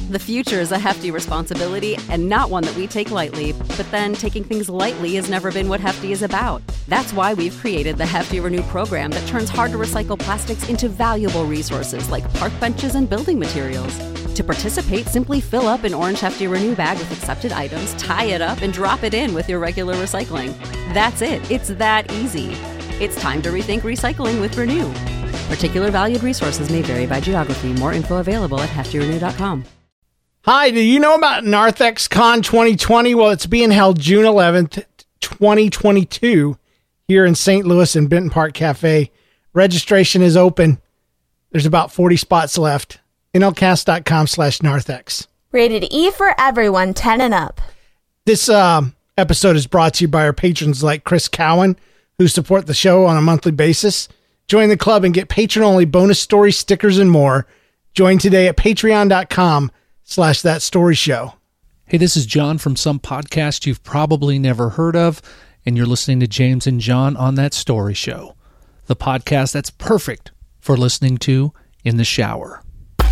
The future is a hefty responsibility and not one that we take lightly, but then taking things lightly has never been what Hefty is about. That's why we've created the Hefty Renew program that turns hard-to-recycle plastics into valuable resources like park benches and building materials. To participate, simply fill up an orange Hefty Renew bag with accepted items, tie it up, and drop it in with your regular recycling. That's it. It's that easy. It's time to rethink recycling with Renew. Particular valued resources may vary by geography. More info available at heftyrenew.com. Hi, do you know about NarthexCon 2020? Well, it's being held June 11th, 2022 here in St. Louis in Benton Park Cafe. Registration is open. There's about 40 spots left. NLCast.com/Narthex. Rated E for everyone, 10 and up. This episode is brought to you by our patrons like Chris Cowan, who support the show on a monthly basis. Join the club and get patron-only bonus stories, stickers, and more. Join today at patreon.com/thatstoryshow. Hey, this is John from some podcast you've probably never heard of, and you're listening to James and John on That Story Show, the podcast that's perfect for listening to in the shower.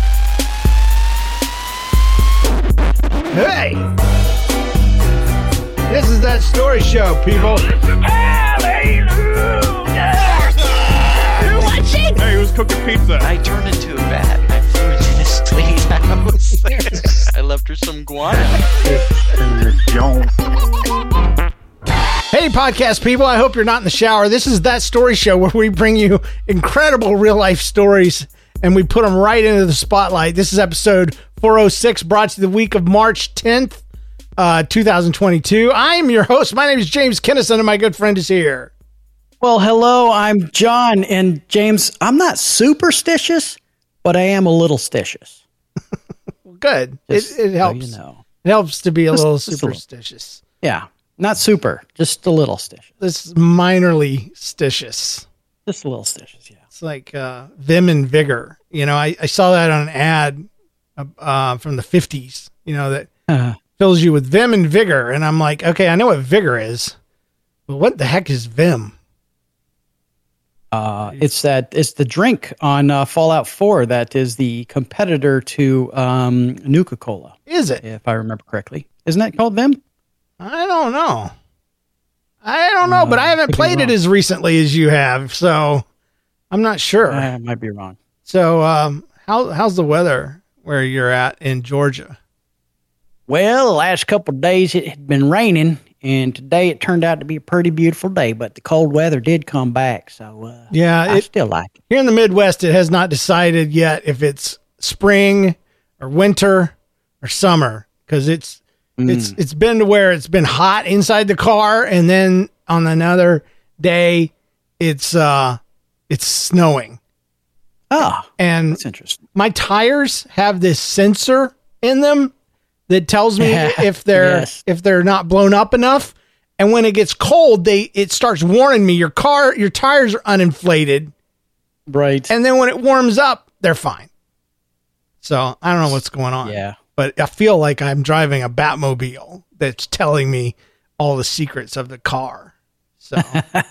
Hey! This is That Story Show, people. Hallelujah! You're watching? Hey, who's cooking pizza? I turned into a bat. I flew into this lady's house. I left her some guano. Hey, podcast people. I hope you're not in the shower. This is That Story Show, where we bring you incredible real-life stories, and we put them right into the spotlight. This is episode 406, brought to you the week of March 10th, 2022. I am your host. My name is James Kinnison, and my good friend is here. Well, hello, I'm John, and James, I'm not superstitious, but I am a little stitious. Good. It helps. So you know. It helps to be a little Just superstitious. Yeah, not super, just a little stitious. This is minorly stitious. Just a little stitious, yeah. It's like Vim and Vigor. You know, I saw that on an ad from the 50s, you know, that fills you with Vim and Vigor. And I'm like, okay, I know what Vigor is, but what the heck is Vim? It's the drink on Fallout 4 that is the competitor to Nuka-Cola. Is it? If I remember correctly. Isn't that called Vim? I don't know. But I haven't played it as recently as you have, so I'm not sure. I might be wrong. So how's the weather where you're at in Georgia? Well, the last couple of days it had been raining, and today it turned out to be a pretty beautiful day, but the cold weather did come back, so I still like it. Here in the Midwest, it has not decided yet if it's spring or winter or summer, because it's been to where it's been hot inside the car, and then on another day it's snowing. Oh, and that's interesting. My tires have this sensor in them that tells me if they're not blown up enough. And when it gets cold, it starts warning me your tires are uninflated. Right. And then when it warms up, they're fine. So I don't know what's going on. Yeah. But I feel like I'm driving a Batmobile that's telling me all the secrets of the car. So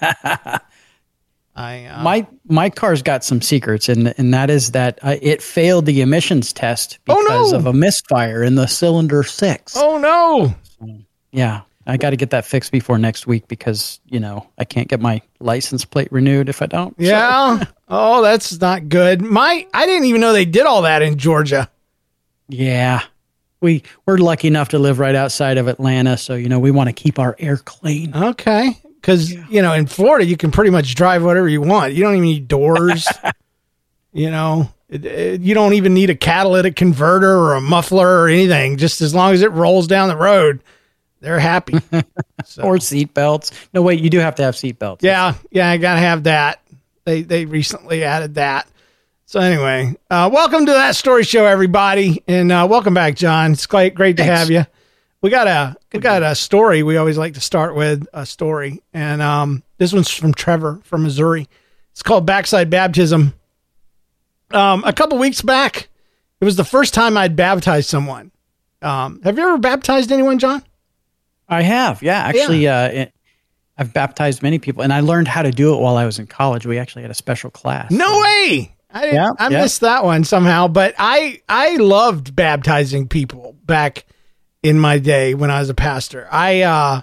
my car's got some secrets, and that is that it failed the emissions test because of a misfire in the cylinder 6. Oh no! So, yeah, I got to get that fixed before next week because I can't get my license plate renewed if I don't. Yeah. So. Oh, that's not good. I didn't even know they did all that in Georgia. Yeah. We're lucky enough to live right outside of Atlanta, so we want to keep our air clean. Okay. Because, in Florida, you can pretty much drive whatever you want. You don't even need doors. You don't even need a catalytic converter or a muffler or anything. Just as long as it rolls down the road, they're happy. So. Or seat belts. No, wait, you do have to have seat belts. Yeah, I got to have that. They recently added that. So anyway, welcome to That Story Show, everybody. And welcome back, John. It's great to have you. We got a story. We always like to start with a story. And this one's from Trevor from Missouri. It's called Backside Baptism. A couple weeks back, it was the first time I'd baptized someone. Have you ever baptized anyone, John? I have. Yeah, actually, I've baptized many people, and I learned how to do it while I was in college. We actually had a special class. No way. I missed that one somehow, but I loved baptizing people back in my day when I was a pastor. I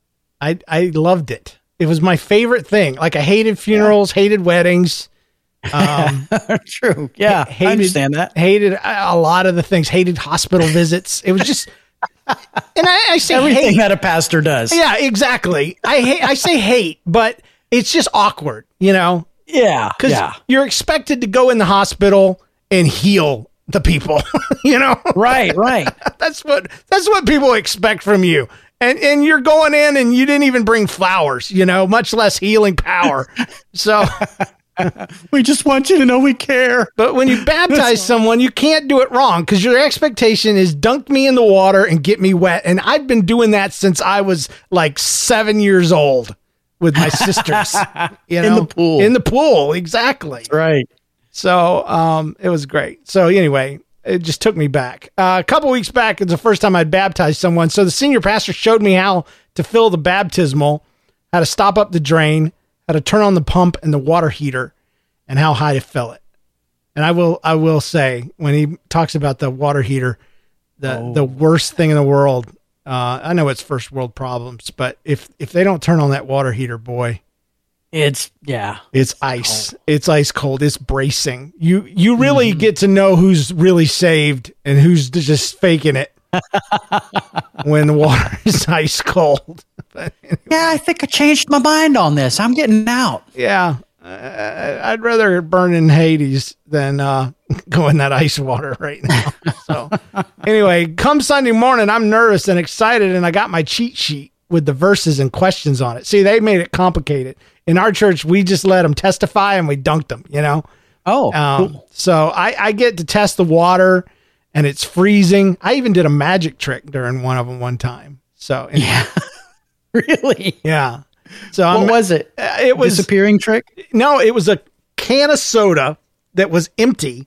loved it. It was my favorite thing. Like I hated funerals, hated weddings. True. Yeah. I understand that. Hated a lot of the things, hated hospital visits. It was just, and I say everything hate. that a pastor does. Yeah, exactly. I say hate, but it's just awkward, you know? Yeah. Because you're expected to go in the hospital and heal the people, you know? Right. That's what people expect from you. And you're going in and you didn't even bring flowers, you know, much less healing power. So we just want you to know we care. But when you baptize someone, you can't do it wrong because your expectation is dunk me in the water and get me wet. And I've been doing that since I was like 7 years old with my sisters, you know, in the pool. Exactly. Right. So, it was great. So anyway, it just took me back. A couple weeks back, it's the first time I'd baptized someone. So the senior pastor showed me how to fill the baptismal, how to stop up the drain, how to turn on the pump and the water heater, and how high to fill it. And I will say, when he talks about the water heater, the worst thing in the world, I know it's first world problems, but if they don't turn on that water heater, boy, it's ice. Cold. It's ice cold. It's bracing. You really get to know who's really saved and who's just faking it when the water is ice cold. But anyway. Yeah, I think I changed my mind on this. I'm getting out. Yeah. I'd rather burn in Hades than go in that ice water right now. So anyway, come Sunday morning, I'm nervous and excited, and I got my cheat sheet with the verses and questions on it. See, they made it complicated. In our church, we just let them testify and we dunked them, you know? Oh, cool. So I get to test the water and it's freezing. I even did a magic trick during one of them one time. So anyway. Yeah, really? Yeah. So what was it? It was disappearing trick. No, it was a can of soda that was empty.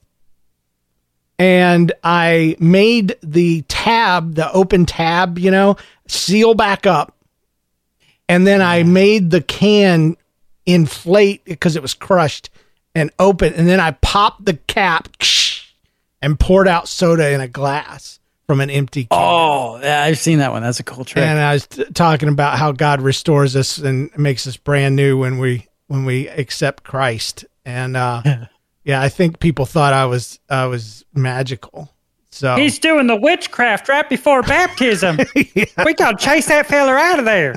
And I made the tab, the open tab, you know, seal back up. And then I made the can inflate because it was crushed and open. And then I popped the cap and poured out soda in a glass from an empty can. Oh, yeah, I've seen that one. That's a cool trick. And I was talking about how God restores us and makes us brand new when we accept Christ. And yeah, I think people thought I was magical. So he's doing the witchcraft right before baptism. Yeah. We gotta chase that fella out of there.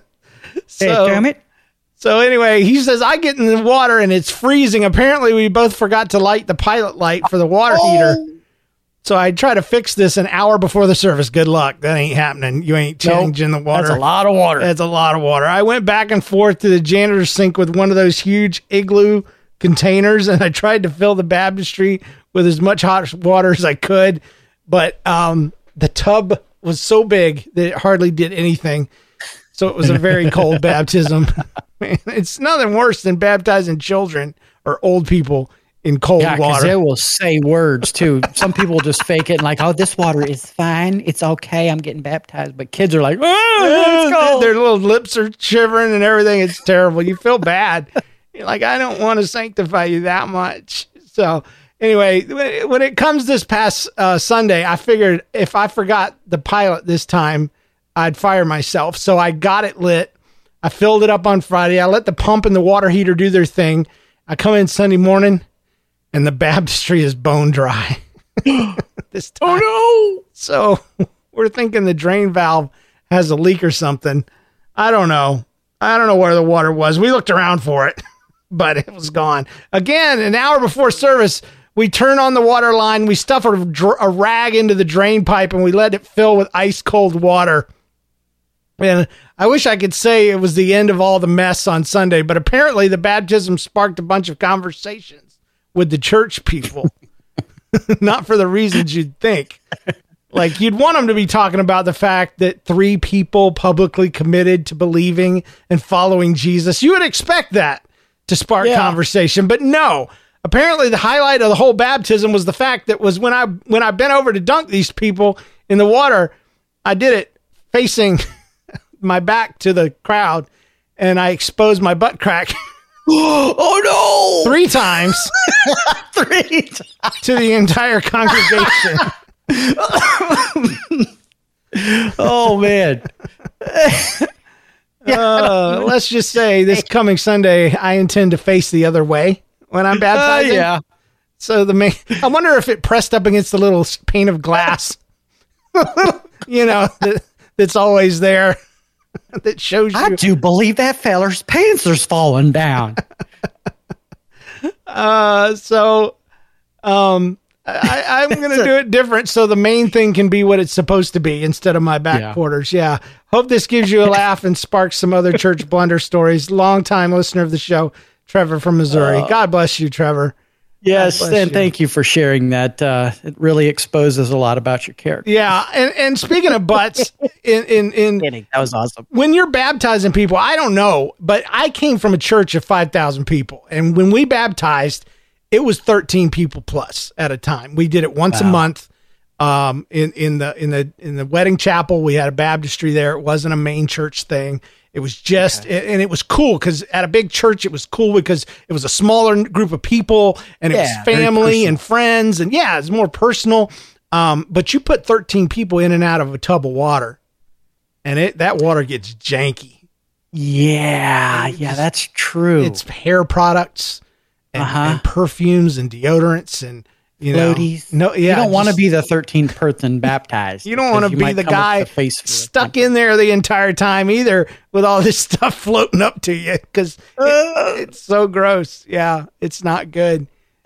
So, damn it. So anyway, he says, I get in the water and it's freezing. Apparently we both forgot to light the pilot light for the water heater. So I try to fix this an hour before the service. Good luck. That ain't happening. You ain't changing the water. That's a lot of water. That's a lot of water. I went back and forth to the janitor's sink with one of those huge igloo containers, and I tried to fill the baptistry with as much hot water as I could. But the tub was so big that it hardly did anything. So it was a very cold baptism. It's nothing worse than baptizing children or old people in cold water. They will say words too. Some people just fake it and like, oh, this water is fine. It's okay. I'm getting baptized. But kids are like, oh, it's cold. Their little lips are shivering and everything. It's terrible. You feel bad. You're like, I don't want to sanctify you that much. So anyway, when it comes this past Sunday, I figured if I forgot the pilot this time, I'd fire myself. So I got it lit. I filled it up on Friday. I let the pump and the water heater do their thing. I come in Sunday morning and the baptistry is bone dry this time. Oh no. So we're thinking the drain valve has a leak or something. I don't know where the water was. We looked around for it, but it was gone. Again, an hour before service, we turn on the water line. We stuff a rag into the drain pipe and we let it fill with ice cold water. And I wish I could say it was the end of all the mess on Sunday, but apparently the baptism sparked a bunch of conversations with the church people. Not for the reasons you'd think. Like, you'd want them to be talking about the fact that 3 people publicly committed to believing and following Jesus. You would expect that to spark conversation, but no. Apparently the highlight of the whole baptism was the fact that was when I bent over to dunk these people in the water, I did it facing my back to the crowd and I exposed my butt crack Oh, no. 3 times. 3 times. To the entire congregation. Oh, man. Let's just say this coming Sunday, I intend to face the other way when I'm baptizing. Yeah. So I wonder if it pressed up against the little pane of glass, that's always there that shows you. I do believe that feller's pants are falling down. I'm going to do it different so the main thing can be what it's supposed to be instead of my back quarters. Yeah. Hope this gives you a laugh and sparks some other church blunder stories. Long-time listener of the show, Trevor from Missouri. God bless you, Trevor. Yes, and thank you for sharing that. It really exposes a lot about your character. Yeah, and speaking of butts, that was awesome. When you're baptizing people, I don't know, but I came from a church of 5,000 people, and when we baptized, it was 13 people plus at a time. We did it once a month. In the wedding chapel, we had a baptistry there. It wasn't a main church thing. It was just, and it was cool because at a big church, it was cool because it was a smaller group of people and it was family and friends. And it's more personal. But you put 13 people in and out of a tub of water and that water gets janky. Yeah. That's true. It's hair products and perfumes and deodorants and, floaties. You don't want to be the 13th person baptized. You don't want to be the guy stuck in there the entire time either with all this stuff floating up to you because it's so gross. Yeah, it's not good.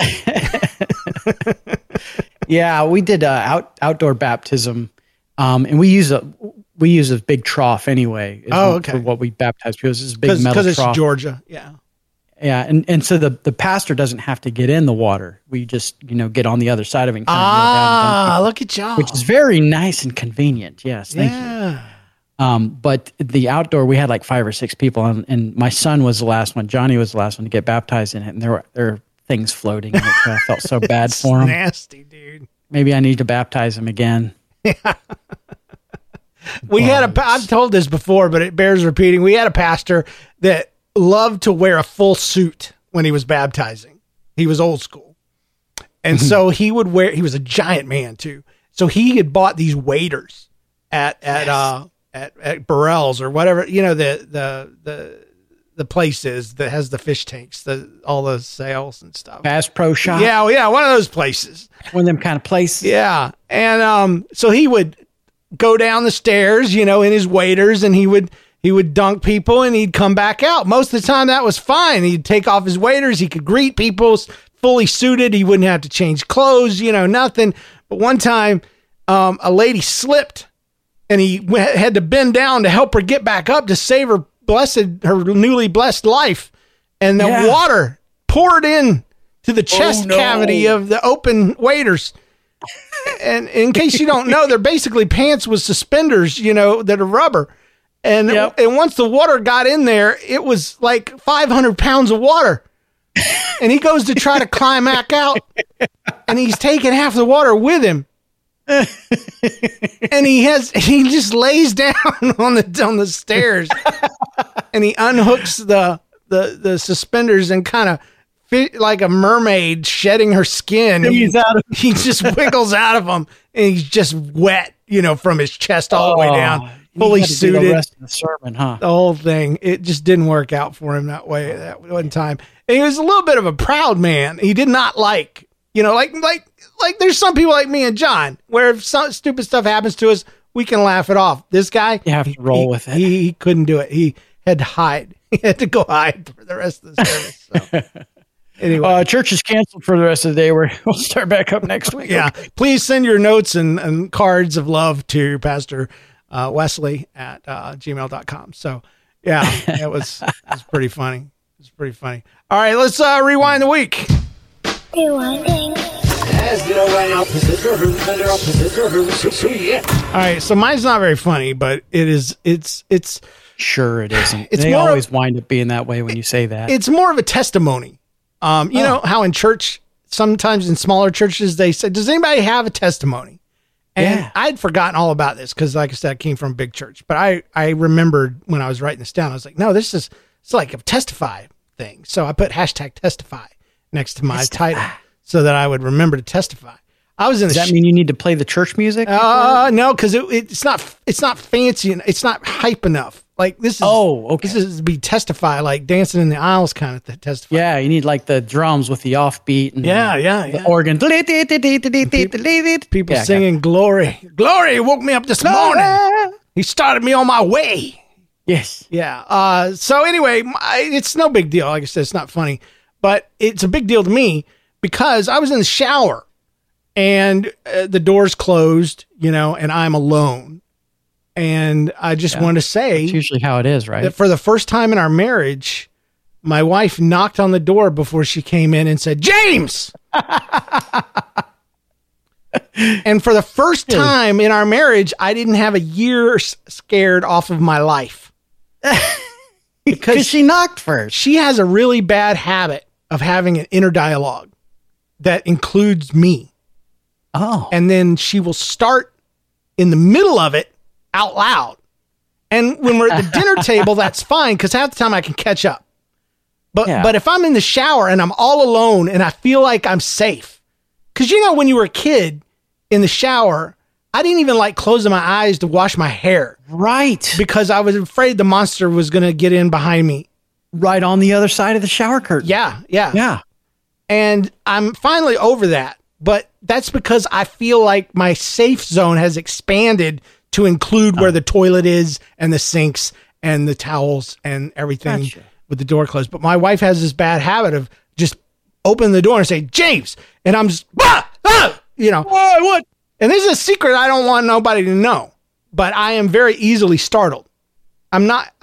Yeah, we did outdoor baptism, and we use a big trough anyway. For what we baptize because it's a big metal trough. Because it's Georgia. Yeah. Yeah, and so the pastor doesn't have to get in the water. We just, get on the other side of it and kind of kneel down. Look at y'all. Which is very nice and convenient. Yes, thank you. But the outdoor, we had like 5 or 6 people, and my son was the last one. Johnny was the last one to get baptized in it, and there were things floating in it. So I felt so bad for him. Nasty, dude. Maybe I need to baptize him again. Yeah. I've told this before, but it bears repeating. We had a pastor that loved to wear a full suit when he was baptizing. He was old school. And so he was a giant man too. So he had bought these waders at Burrell's or whatever, the place is that has the fish tanks, all the sales and stuff. Bass Pro Shop. Yeah. One of those places. One of them kind of places. Yeah. And, so he would go down the stairs, in his waders and he would dunk people and he'd come back out. Most of the time that was fine. He'd take off his waders. He could greet people fully suited. He wouldn't have to change clothes, nothing. But one time, a lady slipped and he had to bend down to help her get back up to save her newly blessed life. And the water poured in to the chest cavity of the open waders. And in case you don't know, they're basically pants with suspenders, that are rubber. And once the water got in there, it was like 500 pounds of water. And he goes to try to climb back out, and he's taking half the water with him. And he just lays down on the stairs, and he unhooks the suspenders and kind of like a mermaid shedding her skin. He just wiggles out of them, and he's just wet, from his chest all the way down. Fully suited. The rest of the sermon, huh? The whole thing. It just didn't work out for him that way that one time. And he was a little bit of a proud man. He did not like, like there's some people like me and John, where if some stupid stuff happens to us, we can laugh it off. This guy, you have to roll with it. He couldn't do it. He had to hide. He had to go hide for the rest of the service. So. Anyway, church is canceled for the rest of the day. We'll start back up next week. Yeah. Okay. Please send your notes and cards of love to Pastor Wesley at gmail.com. So it was pretty funny. It's pretty funny. All right, let's rewind the week. Rewinding. All right, so mine's not very funny, but it's sure it isn't. They always wind up being that way when you say that. It's more of a testimony. You know how in church, sometimes in smaller churches, they say, does anybody have a testimony? And I'd forgotten all about this because, like I said, I came from a big church. But I remembered when I was writing this down, I was like, no, it's like a testify. thing. So I put #testify next to my title so that I would remember to testify. I was in. Does that mean you need to play the church music? No, because it's not fancy and it's not hype enough. Like this is. Oh, okay. This is be testify, like dancing in the aisles kind of testify. Yeah, you need like the drums with the offbeat and the organ. People singing glory. Glory woke me up this morning. He started me on my way. Yes. Yeah. So anyway, it's no big deal. Like I said, it's not funny, but it's a big deal to me because I was in the shower and the door's closed, and I'm alone. And I just want to say, that's usually how it is, right? That for the first time in our marriage, my wife knocked on the door before she came in and said, "James." And for the first time in our marriage, I didn't have a year scared off of my life. Because she knocked first. She has a really bad habit of having an inner dialogue that includes me. Oh. And then she will start in the middle of it out loud. And when we're at the dinner table, that's fine because half the time I can catch up. But if I'm in the shower and I'm all alone and I feel like I'm safe, because when you were a kid in the shower, I didn't even like closing my eyes to wash my hair. Right. Because I was afraid the monster was going to get in behind me. Right on the other side of the shower curtain. Yeah. And I'm finally over that. But that's because I feel like my safe zone has expanded to include where the toilet is and the sinks and the towels and everything with the door closed. But my wife has this bad habit of just opening the door and say, "James," and I'm just, what? And this is a secret I don't want nobody to know, but I am very easily startled. I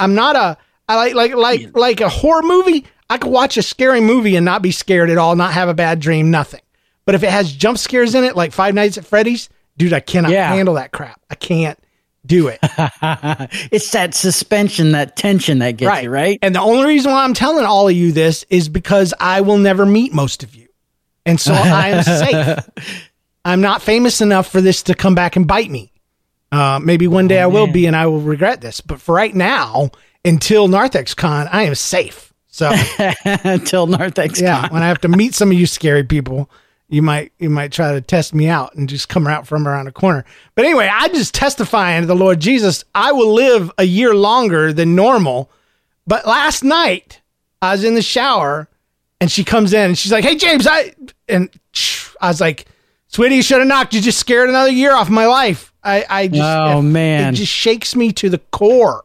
like a horror movie. I could watch a scary movie and not be scared at all, not have a bad dream, nothing. But if it has jump scares in it, like Five Nights at Freddy's, dude, I cannot handle that crap. I can't do it. It's that suspension, that tension that gets you, right? And the only reason why I'm telling all of you this is because I will never meet most of you. And so I am safe. I'm not famous enough for this to come back and bite me. Maybe one day I will be and I will regret this. But for right now, until NarthexCon, I am safe. So until NarthexCon. When I have to meet some of you scary people, you might try to test me out and just come out from around the corner. But anyway, I'm just testifying to the Lord Jesus. I will live a year longer than normal. But last night I was in the shower and she comes in and she's like, "Hey, James," I was like, "Sweetie, you should have knocked. You just scared another year off my life." It just shakes me to the core.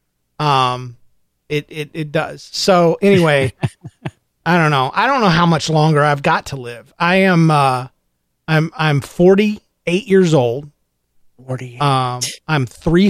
It does. So anyway, I don't know. I don't know how much longer I've got to live. I'm 48 years old. 48. I'm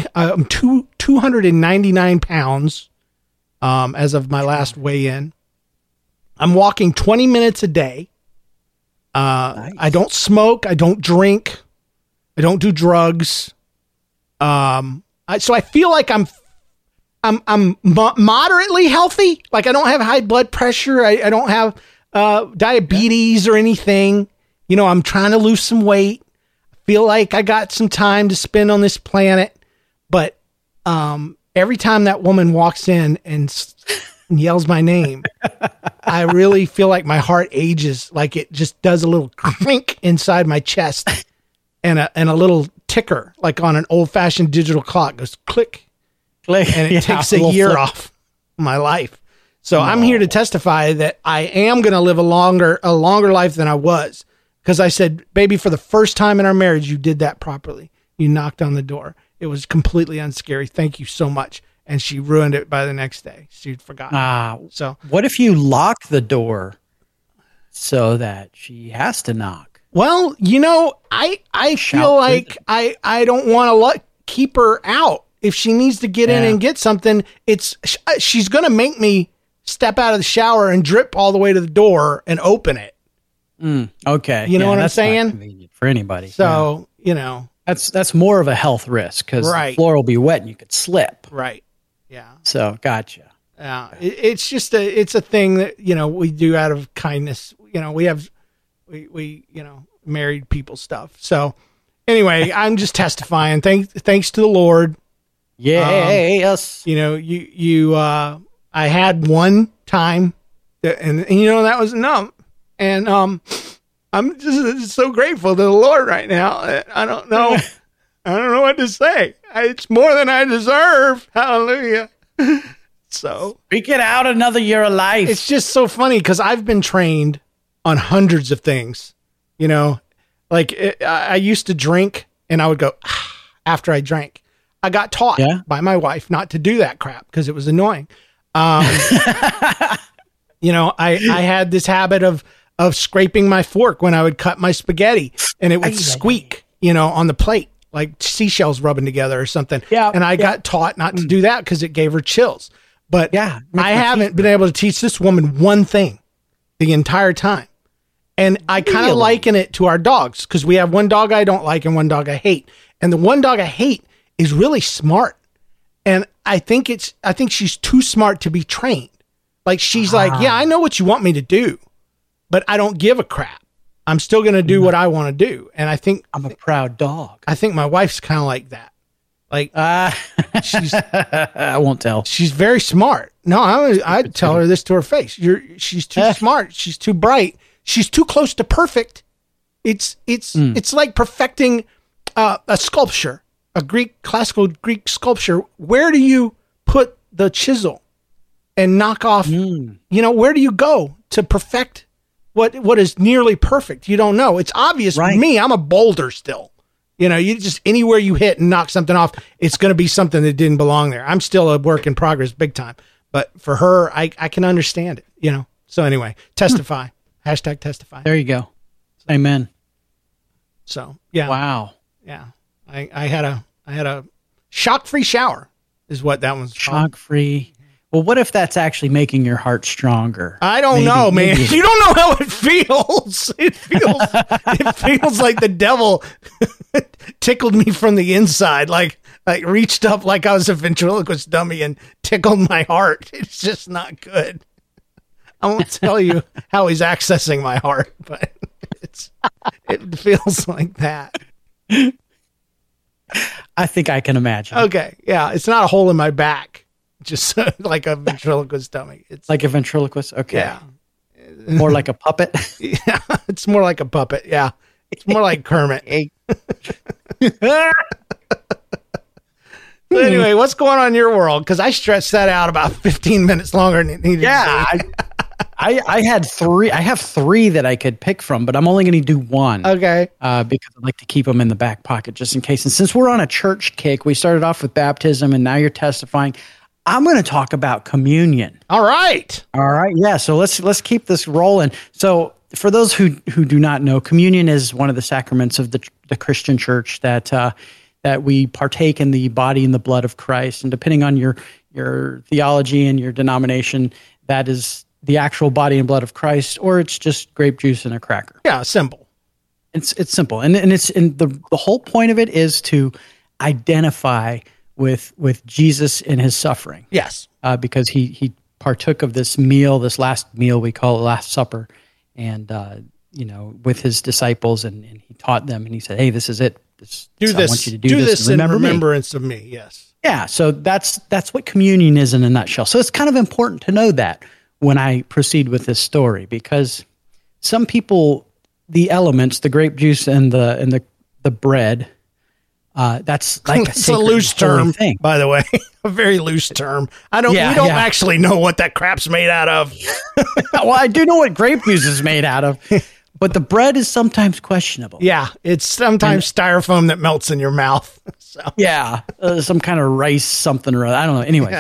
299 pounds. As of my last weigh in, I'm walking 20 minutes a day. Nice. I don't smoke. I don't drink. I don't do drugs. So I feel like I'm moderately healthy. Like I don't have high blood pressure. I don't have diabetes or anything. I'm trying to lose some weight. I feel like I got some time to spend on this planet. But every time that woman walks in and yells my name, I really feel like my heart ages. Like it just does a little clink inside my chest and a little ticker, like on an old fashioned digital clock, goes click. And it takes a year off my life. So I'm here to testify that I am going to live a longer life than I was. Because I said, "Baby, for the first time in our marriage, you did that properly. You knocked on the door. It was completely unscary. Thank you so much." And she ruined it by the next day. She'd forgotten. So what if you lock the door so that she has to knock? Well, I feel like I don't want to keep her out. If she needs to get in and get something, she's going to make me step out of the shower and drip all the way to the door and open it. Okay. You know what I'm saying? Not convenient for anybody. So, that's more of a health risk because the floor will be wet and you could slip. Right. Yeah. So gotcha. Yeah. It's just it's a thing that, we do out of kindness. We married people stuff. So anyway, I'm just testifying. Thanks to the Lord. Yes. I had one time and that was enough. And I'm just so grateful to the Lord right now. I don't know. I don't know what to say. It's more than I deserve. Hallelujah. So we get out another year of life. It's just so funny because I've been trained on hundreds of things. I used to drink and I would go after I drank. I got taught by my wife not to do that crap because it was annoying. I had this habit of scraping my fork when I would cut my spaghetti and it would squeak, on the plate, like seashells rubbing together or something. Yeah. And I got taught not to do that because it gave her chills. But I haven't been able to teach this woman one thing the entire time. And I kind of liken it to our dogs because we have one dog I don't like and one dog I hate. And the one dog I hate is really smart. And I think she's too smart to be trained. Like she's like, yeah, I know what you want me to do, but I don't give a crap. I'm still going to do what I want to do. And I think I'm a proud dog. I think my wife's kind of like that. Like she's, I won't tell. She's very smart. No, I'd tell her this to her face. She's too smart. She's too bright. She's too close to perfect. It's like perfecting a sculpture, a classical Greek sculpture. Where do you put the chisel and knock off? Where do you go to perfect what is nearly perfect? You don't know. It's obvious for me. I'm a boulder still. You just anywhere you hit and knock something off, it's going to be something that didn't belong there. I'm still a work in progress, big time. But for her, I can understand it. So anyway, testify. Hashtag testify. There you go. Amen. So yeah. Wow. Yeah. I had a shock-free shower is what that one's called. Shock-free. Well, what if that's actually making your heart stronger? I don't know, man. You don't know how it feels. It feels like the devil tickled me from the inside, like reached up like I was a ventriloquist dummy and tickled my heart. It's just not good. I won't tell you how he's accessing my heart, but it feels like that. I think I can imagine. Okay. Yeah. It's not a hole in my back. Just like a ventriloquist dummy. It's like a ventriloquist. Okay. Yeah. More like a puppet. Yeah. It's more like a puppet. Yeah. It's more like Kermit. But anyway, what's going on in your world? Because I stretched that out about 15 minutes longer than it needed to be. I had three. I have three that I could pick from, but I'm only going to do one. Okay. Because I like to keep them in the back pocket just in case. And since we're on a church kick, we started off with baptism, and now you're testifying. I'm going to talk about communion. All right. Yeah. So let's keep this rolling. So for those who do not know, communion is one of the sacraments of the Christian church that we partake in the body and the blood of Christ. And depending on your theology and your denomination, that is the actual body and blood of Christ, or it's just grape juice and a cracker. Yeah, simple. It's simple, and the whole point of it is to identify with Jesus in his suffering. Yes, because he partook of this meal, this last meal we call it Last Supper, and with his disciples, and he taught them, and he said, "Hey, this is it. I want you to do this in remembrance of me." Yes. Yeah. So that's what communion is in a nutshell. So it's kind of important to know that when I proceed with this story, because some people, the elements, the grape juice and the bread, that's like it's a loose term thing, by the way. A very loose term. We don't actually know what that crap's made out of. Well, I do know what grape juice is made out of, but the bread is sometimes questionable. Yeah, it's sometimes styrofoam that melts in your mouth. So yeah, some kind of rice something or other. I don't know. Anyway,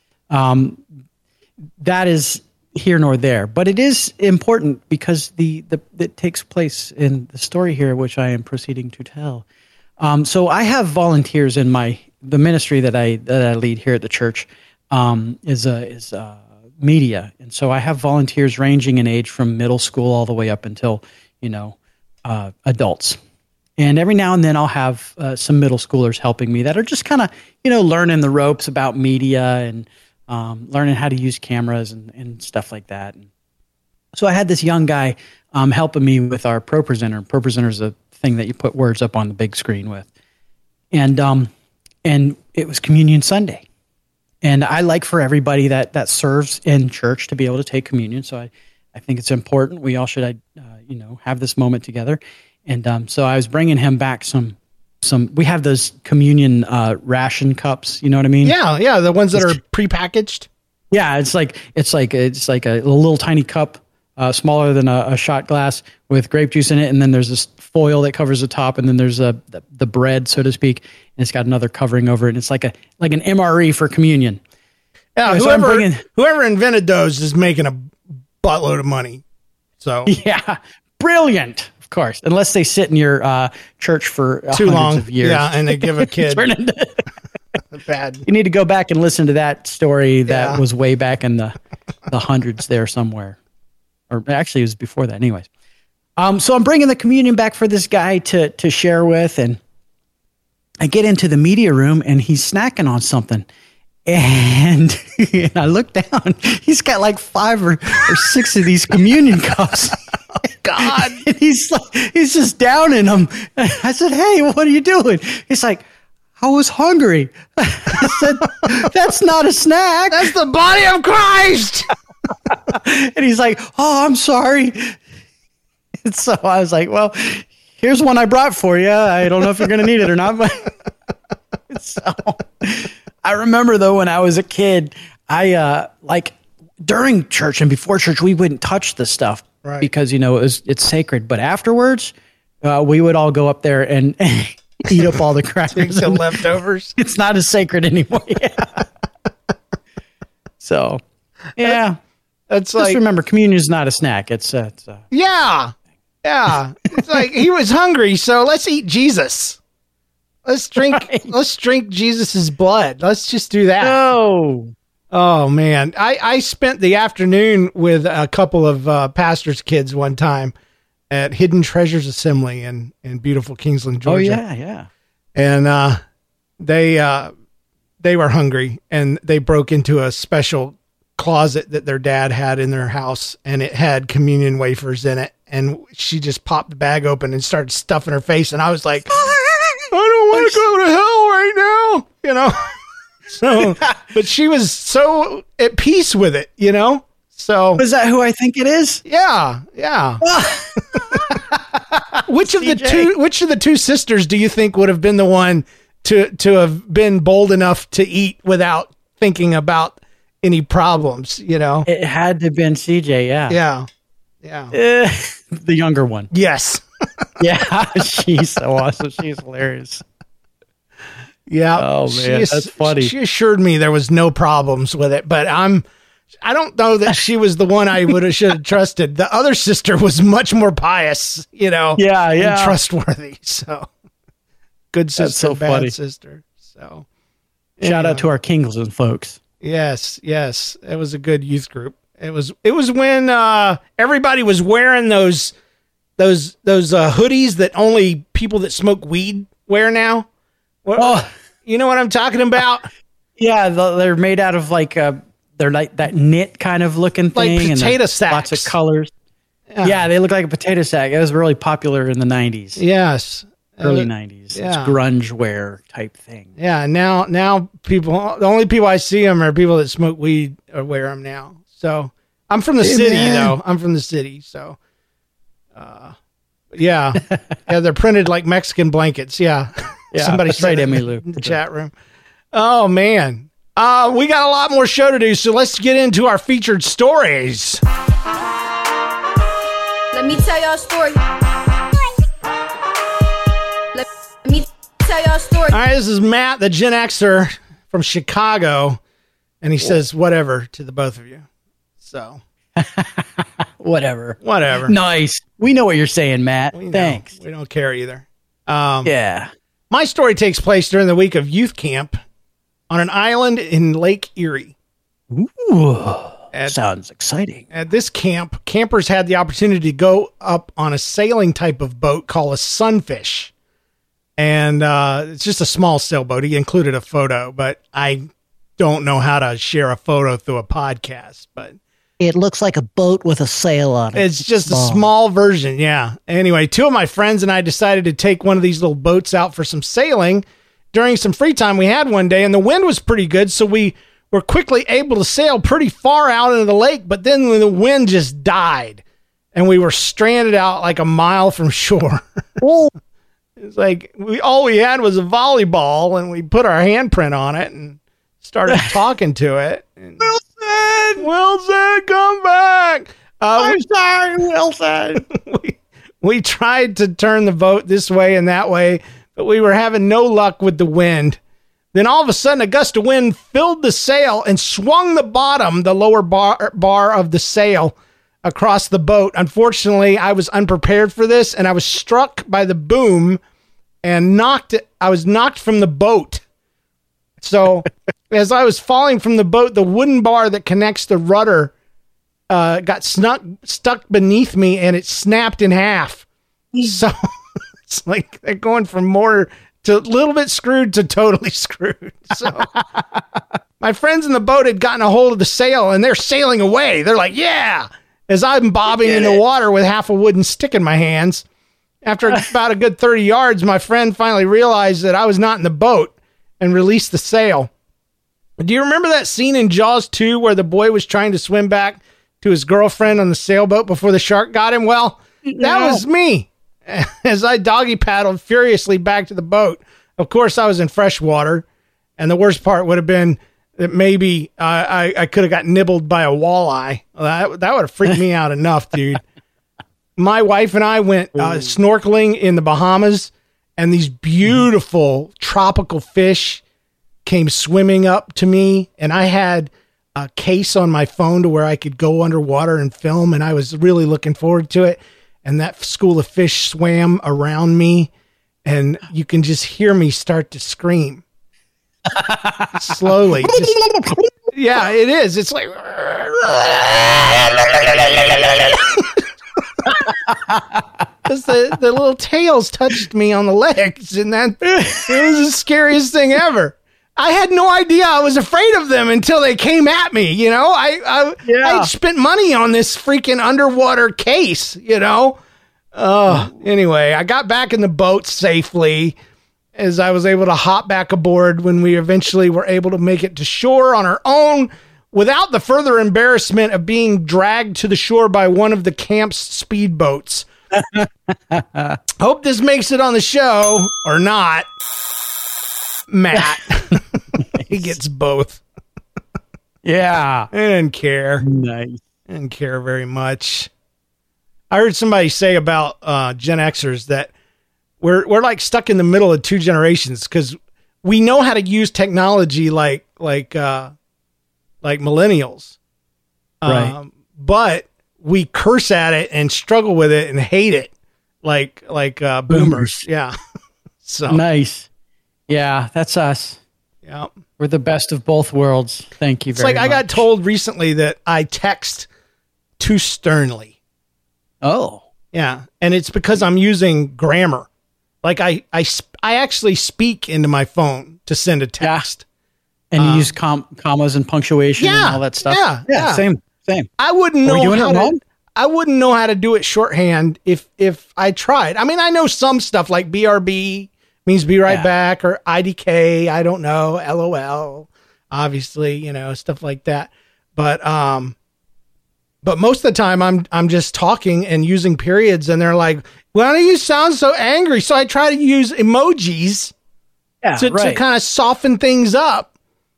that is here nor there, but it is important because it takes place in the story here, which I am proceeding to tell. So I have volunteers in the ministry that I lead here at the church is media, and so I have volunteers ranging in age from middle school all the way up until adults. And every now and then I'll have some middle schoolers helping me that are just kind of learning the ropes about media and learning how to use cameras and stuff like that. And so I had this young guy helping me with our ProPresenter. ProPresenter is a thing that you put words up on the big screen with. And it was Communion Sunday. And I like for everybody that serves in church to be able to take communion. So I think it's important. We all should, have this moment together. And so I was bringing him back some. We have those communion ration cups. You know what I mean? Yeah, the ones that are prepackaged. Yeah, it's like a little tiny cup, smaller than a shot glass with grape juice in it, and then there's this foil that covers the top, and then there's the bread, so to speak, and it's got another covering over it. And it's like an MRE for communion. Yeah, whoever invented those is making a buttload of money. So yeah, brilliant. Of course, unless they sit in your church for too long of years. Yeah, and they give a kid bad. You need to go back and listen to that story that was way back in the hundreds there somewhere, or actually it was before that. Anyways, so I'm bringing the communion back for this guy to share with, and I get into the media room and he's snacking on something. And I look down, he's got like 5 or 6 of these communion cups. God. And he's just downing them. I said, "Hey, what are you doing?" He's like, "I was hungry." I said, "That's not a snack. That's the body of Christ." And he's like, "Oh, I'm sorry." And so I was like, "Well, here's one I brought for you. I don't know if you're going to need it or not." But so I remember though, when I was a kid, I during church and before church, we wouldn't touch the stuff because it's sacred. But afterwards, we would all go up there and eat up all the crackers and leftovers. It's not as sacred anymore. Yeah. So, yeah, that's just remember, communion is not a snack. It's yeah. It's like he was hungry, so let's eat Jesus. Let's drink. Right. Let's drink Jesus's blood. Let's just do that. Oh man, I spent the afternoon with a couple of pastors' kids one time at Hidden Treasures Assembly in beautiful Kingsland, Georgia. Oh yeah. And they were hungry, and they broke into a special closet that their dad had in their house, and it had communion wafers in it. And she just popped the bag open and started stuffing her face, and I was like, "I don't want to go to hell right now," So, but she was so at peace with it, So is that who I think it is? Yeah. Which of the two sisters do you think would have been the one to have been bold enough to eat without thinking about any problems? It had to have been CJ. Yeah. The younger one. Yes. Yeah, she's so awesome. She's hilarious. Yeah. Oh man, that's funny. She assured me there was no problems with it, but I don't know that she was the one I should have trusted. The other sister was much more pious, and trustworthy. So good sister, so bad funny. Sister. So shout out to our Kingsland folks. Yes. It was a good youth group. It was when everybody was wearing those hoodies that only people that smoke weed wear now. You know what I'm talking about? Yeah, they're made out of they're like that knit kind of looking thing, like potato and sacks. Lots of colors. Yeah, they look like a potato sack. It was really popular in the 90s. Yes, early 90s. Yeah. It's grunge wear type thing. Yeah, now the only people I see them are people that smoke weed or wear them now. So I'm from the city, though. I'm from the city, so yeah, they're printed like Mexican blankets. Yeah. Somebody said right, in Emmylou. The chat room. Oh man, we got a lot more show to do, so let's get into our featured stories. Let me tell y'all a story. Let me tell y'all a story. All right, this is Matt, the Gen Xer from Chicago, and he says whatever to the both of you. So whatever. Nice. We know what you're saying, Matt. Thanks. We don't care either. Yeah. My story takes place during the week of youth camp on an island in Lake Erie. Ooh, sounds exciting. At this camp, campers had the opportunity to go up on a sailing type of boat called a sunfish. And it's just a small sailboat. He included a photo, but I don't know how to share a photo through a podcast. But it looks like a boat with a sail on it. It's just a small version, yeah. Anyway, 2 of my friends and I decided to take one of these little boats out for some sailing during some free time we had one day, and the wind was pretty good, so we were quickly able to sail pretty far out into the lake, but then the wind just died and we were stranded out like a mile from shore. It's like all we had was a volleyball, and we put our handprint on it and started talking to it. And, Wilson, come back! I'm sorry, Wilson. we tried to turn the boat this way and that way, but we were having no luck with the wind. Then all of a sudden, a gust of wind filled the sail and swung the lower bar of the sail across the boat. Unfortunately, I was unprepared for this, and I was struck by the boom and I was knocked from the boat. So as I was falling from the boat, the wooden bar that connects the rudder got stuck beneath me, and it snapped in half. So it's like they're going from more to a little bit screwed to totally screwed. So my friends in the boat had gotten a hold of the sail, and they're sailing away. They're like, yeah, as I'm bobbing in the water with half a wooden stick in my hands. After about a good 30 yards, my friend finally realized that I was not in the boat and released the sail. Do you remember that scene in Jaws 2 where the boy was trying to swim back to his girlfriend on the sailboat before the shark got him? Well, that was me as I doggy paddled furiously back to the boat. Of course, I was in fresh water, and the worst part would have been that maybe I could have got nibbled by a walleye. That would have freaked me out enough, dude. My wife and I went snorkeling in the Bahamas, and these beautiful tropical fish came swimming up to me, and I had a case on my phone to where I could go underwater and film, and I was really looking forward to it. And that school of fish swam around me, and you can just hear me start to scream. Slowly. Yeah, it is. It's like... Because the little tails touched me on the legs, and it was the scariest thing ever. I had no idea I was afraid of them until they came at me. You know, I spent money on this freaking underwater case. You know, anyway, I got back in the boat safely as I was able to hop back aboard when we eventually were able to make it to shore on our own, without the further embarrassment of being dragged to the shore by one of the camp's speedboats. Hope this makes it on the show or not. Matt. He gets both. Yeah. I didn't care. Nice. I didn't care very much. I heard somebody say about Gen Xers that we're like stuck in the middle of two generations, because we know how to use technology like millennials, right? But we curse at it and struggle with it and hate it like boomers. Yeah. So nice. Yeah, that's us. Yeah, we're the best of both worlds. Thank you very much. I got told recently that I text too sternly. Oh, yeah, and it's because I'm using grammar. Like I actually speak into my phone to send a text. Yeah. And you use commas and punctuation and all that stuff. Yeah. Same. I wouldn't know how to do it shorthand if I tried. I mean, I know some stuff like BRB means be right back, or IDK, I don't know, LOL, obviously, you know, stuff like that. But most of the time I'm just talking and using periods, and they're like, why do you sound so angry? So I try to use emojis to kind of soften things up.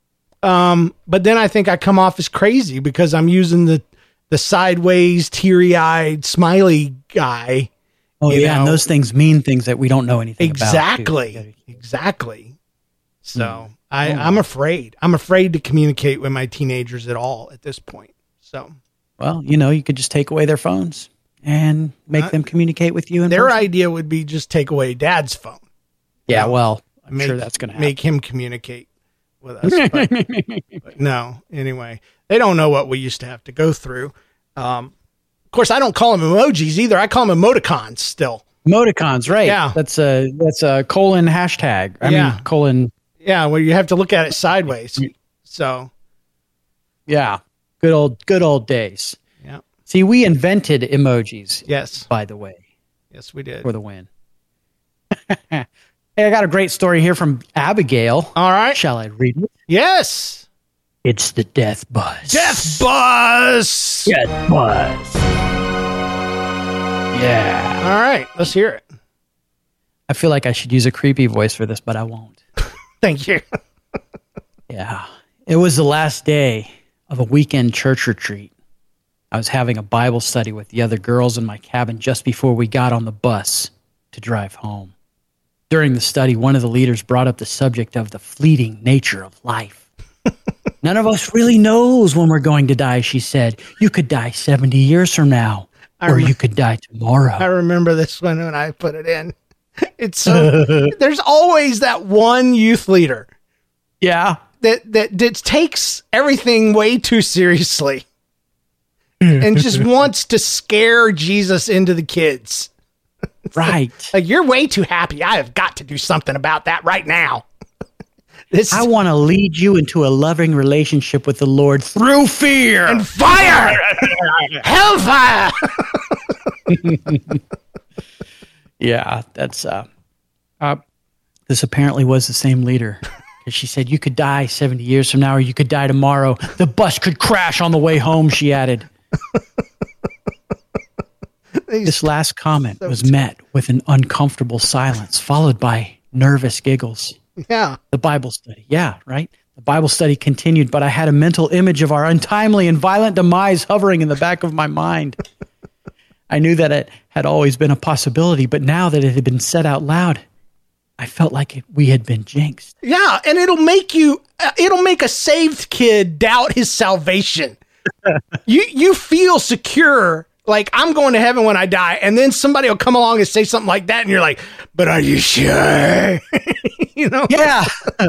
But then I think I come off as crazy because I'm using the sideways, teary-eyed, smiley guy. Oh, yeah, and those things mean things that we don't know anything about. Exactly. So I'm afraid. I'm afraid to communicate with my teenagers at all at this point. So, well, you know, you could just take away their phones and make them communicate with you in their person. idea would be just take away Dad's phone. Yeah, well, I'm sure that's going to happen. Make him communicate with us. But no, anyway, they don't know what we used to have to go through. Of course, I don't call them emojis either. I call them emoticons still. Emoticons, right? Yeah, that's a colon hashtag. I mean colon. Yeah, where you have to look at it sideways. So, yeah, good old days. Yeah. See, we invented emojis. Yes. By the way. Yes, we did. For the win. Hey, I got a great story here from Abigail. All right. Shall I read it? Yes. It's the Death Bus. Death Bus! Death Bus. Yeah. All right, let's hear it. I feel like I should use a creepy voice for this, but I won't. Thank you. Yeah. It was the last day of a weekend church retreat. I was having a Bible study with the other girls in my cabin just before we got on the bus to drive home. During the study, one of the leaders brought up the subject of the fleeting nature of life. None of us really knows when we're going to die, she said. You could die 70 years from now, or you could die tomorrow. I remember this one when I put it in. It's so, there's always that one youth leader. Yeah. That takes everything way too seriously and just wants to scare Jesus into the kids. Right. Like, you're way too happy. I have got to do something about that right now. I want to lead you into a loving relationship with the Lord through fear and fire. Hellfire. Yeah, that's this apparently was the same leader. She said, you could die 70 years from now, or you could die tomorrow. The bus could crash on the way home, she added. This last comment was met with an uncomfortable silence, followed by nervous giggles. Yeah. The Bible study. Yeah, right? The Bible study continued, but I had a mental image of our untimely and violent demise hovering in the back of my mind. I knew that it had always been a possibility, but now that it had been said out loud, I felt like we had been jinxed. Yeah, and it'll make a saved kid doubt his salvation. You feel secure, like I'm going to heaven when I die, and then somebody will come along and say something like that, and you're like, but are you sure? You know? Yeah.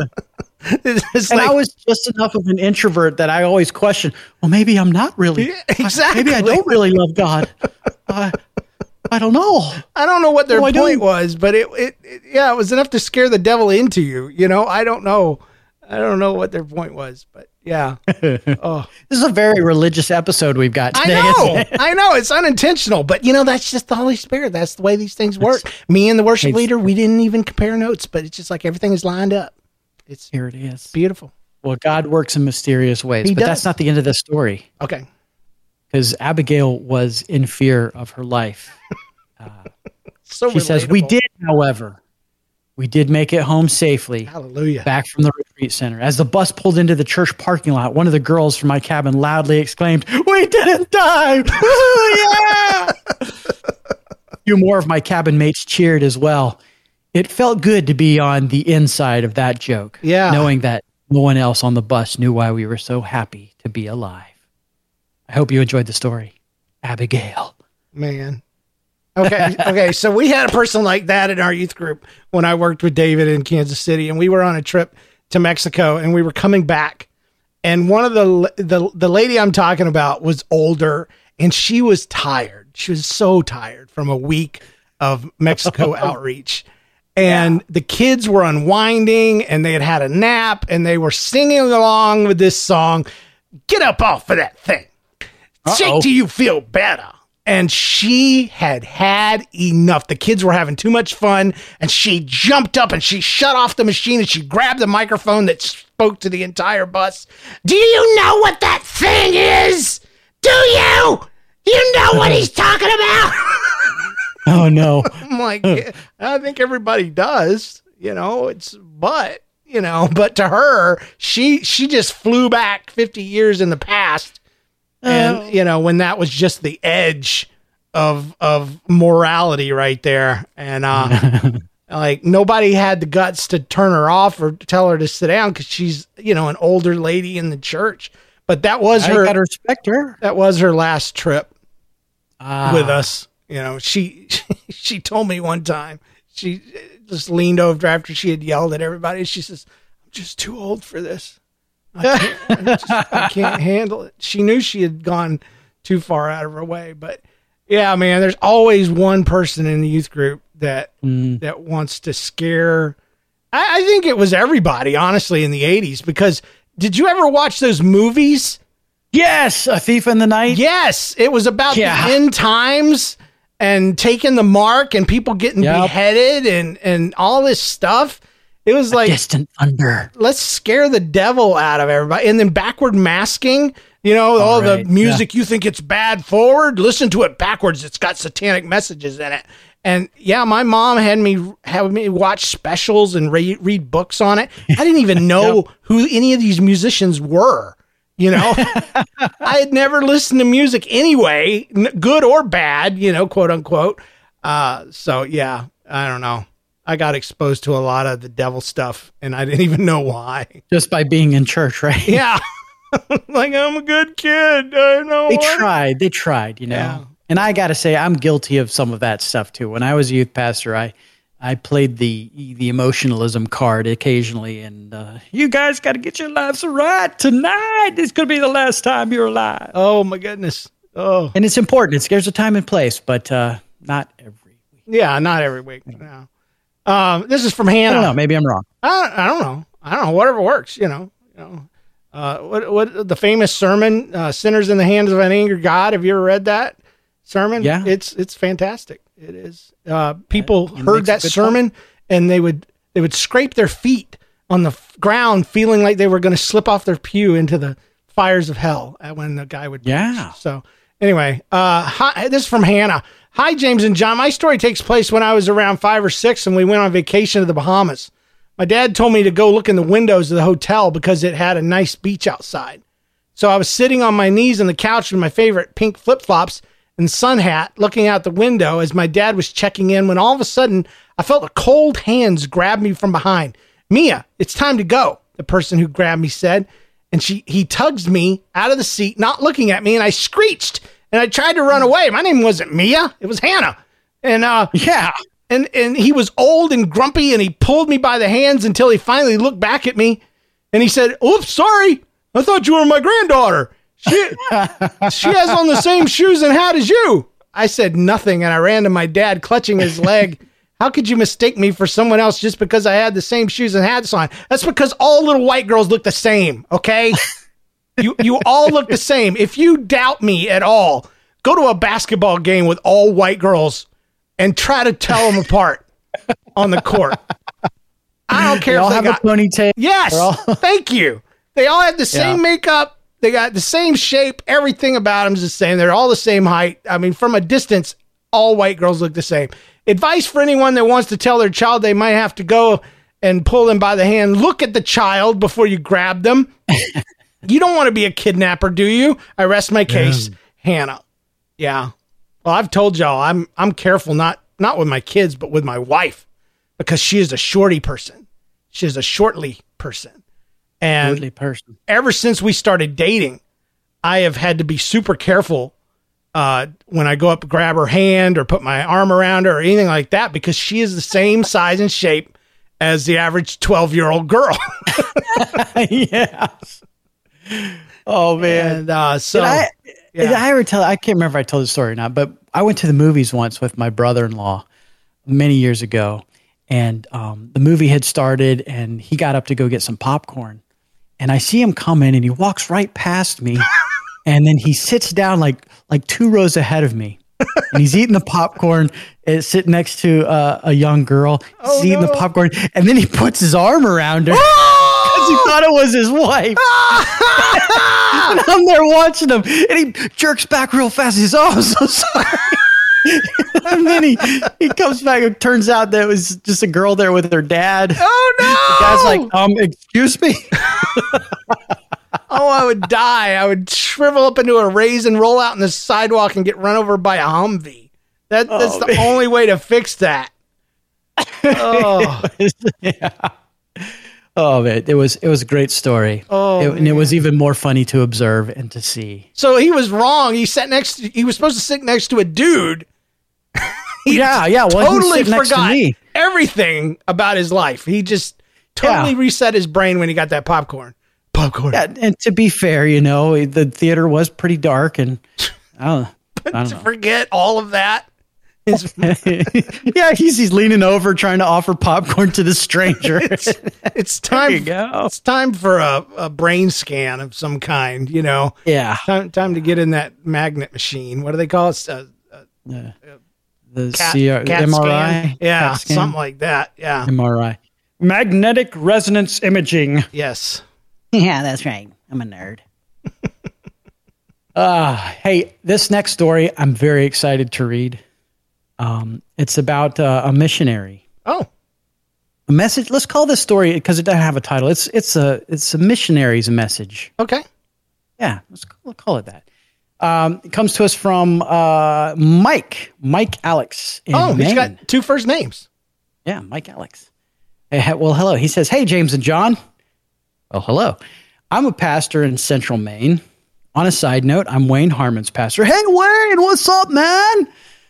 It's and like, I was just enough of an introvert that I always question, well, maybe I'm not really. Yeah, exactly. Maybe I don't really love God. I don't know. I don't know what their point was, but it was enough to scare the devil into you. You know, I don't know what their point was, but yeah. Oh, this is a very religious episode we've got today. I know. It's unintentional, but that's just the Holy Spirit. That's the way these things work. Me and the worship leader, we didn't even compare notes, but it's just like everything is lined up. Here it is. Beautiful. Well, God works in mysterious ways, but that's not the end of the story. Okay. Because Abigail was in fear of her life. She says, we did, however, we did make it home safely. Hallelujah. Back from the retreat center. As the bus pulled into the church parking lot, one of the girls from my cabin loudly exclaimed, we didn't die. Yeah! A few more of my cabin mates cheered as well. It felt good to be on the inside of that joke. Yeah. Knowing that no one else on the bus knew why we were so happy to be alive. I hope you enjoyed the story. Abigail. Man. Okay. So we had a person like that in our youth group when I worked with David in Kansas City, and we were on a trip to Mexico, and we were coming back, and one of the lady I'm talking about was older, and she was tired. She was so tired from a week of Mexico outreach. And the kids were unwinding, and they had a nap, and they were singing along with this song. Get up off of that thing. Shake till you feel better. And she had enough. The kids were having too much fun, and she jumped up and she shut off the machine, and she grabbed the microphone that spoke to the entire bus. Do you know what that thing is? Do you? You know what he's talking about? Oh, no. I'm like, I think everybody does, but to her, she just flew back 50 years in the past. And, when that was just the edge of morality right there. And, like, nobody had the guts to turn her off or tell her to sit down because she's, an older lady in the church. But that was I gotta respect her. That was her last trip with us. She told me one time, she just leaned over after she had yelled at everybody. She says, I'm just too old for this. I can't handle it. She knew she had gone too far out of her way, but yeah, man, there's always one person in the youth group that wants to scare. I think it was everybody, honestly, in the 80s, because did you ever watch those movies? Yes. A Thief in the Night. Yes. It was about the end times and taking the mark and people getting beheaded and all this stuff. It was like distant thunder. Let's scare the devil out of everybody. And then backward masking, all the music you think it's bad forward, listen to it backwards. It's got satanic messages in it. And yeah, my mom had me watch specials and read books on it. I didn't even know who any of these musicians were. I had never listened to music anyway, good or bad, quote unquote. So yeah, I don't know. I got exposed to a lot of the devil stuff and I didn't even know why. Just by being in church, right? Yeah. Like, I'm a good kid. I know. They tried, Yeah. And I got to say, I'm guilty of some of that stuff too. When I was a youth pastor, I played the emotionalism card occasionally, and you guys got to get your lives right tonight. This could be the last time you're alive. Oh my goodness! Oh, and it's important. There's a time and place, but not every week. Yeah, not every week. No. This is from Hannah. I don't know. Maybe I'm wrong. I don't know. Whatever works. What the famous sermon, "Sinners in the Hands of an Angry God." Have you ever read that sermon? Yeah, it's fantastic. It is. People heard that sermon and they would scrape their feet on the ground, feeling like they were going to slip off their pew into the fires of hell when the guy would preach. So anyway, this is from Hannah. Hi, James and John. My story takes place when I was around 5 or 6 and we went on vacation to the Bahamas. My dad told me to go look in the windows of the hotel because it had a nice beach outside. So I was sitting on my knees on the couch with my favorite pink flip-flops and sun hat looking out the window as my dad was checking in when all of a sudden I felt a cold hands grab me from behind. Mia, it's time to go, the person who grabbed me said. And he tugs me out of the seat, not looking at me, and I screeched and I tried to run away. My name wasn't Mia, it was Hannah. And and he was old and grumpy and he pulled me by the hands until he finally looked back at me and he said, "Oops, sorry. I thought you were my granddaughter. She has on the same shoes and hat as you." I said nothing and I ran to my dad clutching his leg. "How could you mistake me for someone else just because I had the same shoes and hats on?" That's because all little white girls look the same, okay? You all look the same. If you doubt me at all, go to a basketball game with all white girls and try to tell them apart on the court. I don't care they if all have a ponytail. Yes, thank you. They all have the same makeup. They got the same shape. Everything about them is the same. They're all the same height. I mean, from a distance, all white girls look the same. Advice for anyone that wants to tell their child they might have to go and pull them by the hand. Look at the child before you grab them. You don't want to be a kidnapper, do you? I rest my case. Hannah. Yeah. Well, I've told y'all I'm careful, not with my kids, but with my wife, because she is a shorty person. She is a shortly person. And ever since we started dating, I have had to be super careful when I go up to grab her hand or put my arm around her or anything like that, because she is the same size and shape as the average 12-year-old girl. Yes. Oh, man. And, Did I ever tell? I can't remember if I told the story or not, but I went to the movies once with my brother-in-law many years ago, and the movie had started, and he got up to go get some popcorn. And I see him come in and he walks right past me and then he sits down like 2 rows ahead of me and he's eating the popcorn sitting next to a young girl. He's eating the popcorn and then he puts his arm around her because he thought it was his wife. And I'm there watching him and he jerks back real fast. He says, "Oh, I'm so sorry." And then he comes back. It turns out that it was just a girl there with her dad. Oh no! The guy's like, "Excuse me." Oh, I would die. I would shrivel up into a raisin, roll out on the sidewalk, and get run over by a Humvee. That's the only way to fix that. Oh, Oh man, it was a great story. And it was even more funny to observe and to see. So he was wrong. He was supposed to sit next to a dude. Well, totally forgot everything about his life. He just totally reset his brain when he got that popcorn. Yeah, and to be fair, the theater was pretty dark, and I don't know. Forget all of that. He's leaning over trying to offer popcorn to the stranger. It's time. It's time for a brain scan of some kind. Yeah. Time to get in that magnet machine. What do they call it? The MRI. Scan? Yeah, something like that. Yeah. MRI. Magnetic resonance imaging. Yes. Yeah, that's right. I'm a nerd. Hey, this next story I'm very excited to read. It's about a missionary. Oh. A message. Let's call this story, because it doesn't have a title. It's a missionary's message. Okay. Yeah, we'll call it that. It comes to us from Mike Alex in Maine. He's got 2 first names. Yeah, Mike Alex. Well, hello. He says, "Hey, James and John." Oh, hello. I'm a pastor in Central Maine. On a side note, I'm Wayne Harmon's pastor. Hey, Wayne, what's up, man?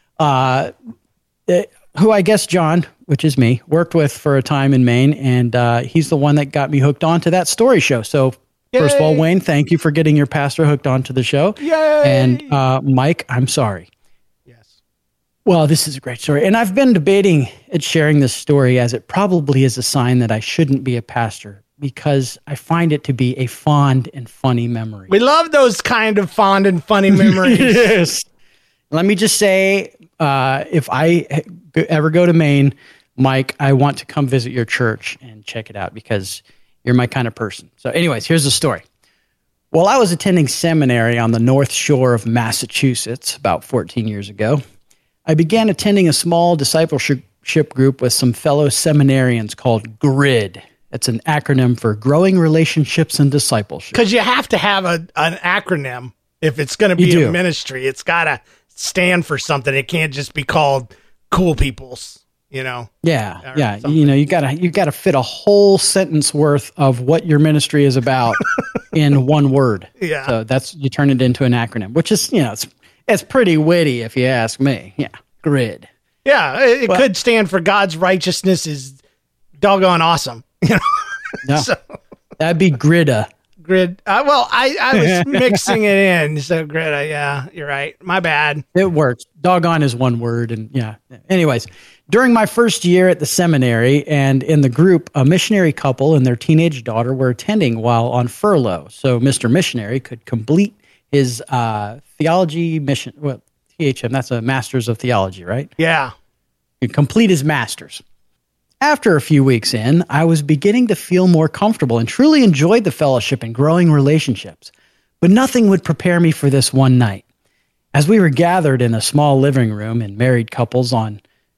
Who I guess John, which is me, worked with for a time in Maine, and he's the one that got me hooked on to that story show. So, first of all, Wayne, thank you for getting your pastor hooked onto the show. Yay! And Mike, I'm sorry. Yes. Well, this is a great story. And I've been debating at sharing this story, as it probably is a sign that I shouldn't be a pastor, because I find it to be a fond and funny memory. We love those kind of fond and funny memories. Yes. Let me just say, if I ever go to Maine, Mike, I want to come visit your church and check it out, because you're my kind of person. So anyways, here's the story. While I was attending seminary on the North Shore of Massachusetts about 14 years ago, I began attending a small discipleship group with some fellow seminarians called GRID. It's an acronym for Growing Relationships and Discipleship. Because you have to have an acronym if it's going to be a ministry. It's got to stand for something. It can't just be called Cool Peoples, you know? Yeah, yeah. Something. You know, you gotta fit a whole sentence worth of what your ministry is about in one word. Yeah. So you turn it into an acronym, which is, it's pretty witty if you ask me. Yeah, GRID. Yeah, it could stand for God's righteousness is doggone awesome. You know? No, so, that'd be GRIDA. Grid. Well, I was mixing it in. So GRID. Yeah, you're right. My bad. It works. Doggone is one word. And yeah. Anyways, during my first year at the seminary and in the group, a missionary couple and their teenage daughter were attending while on furlough. So Mr. Missionary could complete his theology mission. Well, THM, that's a master's of theology, right? Yeah. He could complete his master's. After a few weeks in, I was beginning to feel more comfortable and truly enjoyed the fellowship and growing relationships. But nothing would prepare me for this one night. As we were gathered in a small living room in married couples on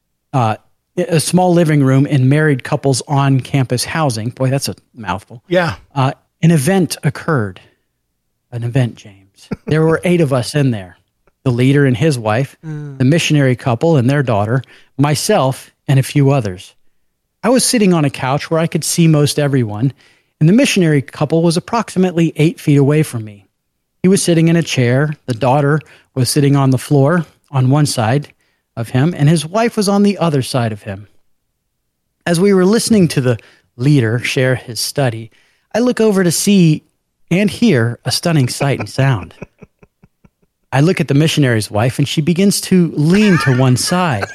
campus housing. Boy, that's a mouthful. Yeah. An event occurred. An event, James. There were 8 of us in there. The leader and his wife, the missionary couple and their daughter, myself, and a few others. I was sitting on a couch where I could see most everyone, and the missionary couple was approximately 8 feet away from me. He was sitting in a chair, the daughter was sitting on the floor on one side of him, and his wife was on the other side of him. As we were listening to the leader share his study, I look over to see and hear a stunning sight and sound. I look at the missionary's wife, and she begins to lean to one side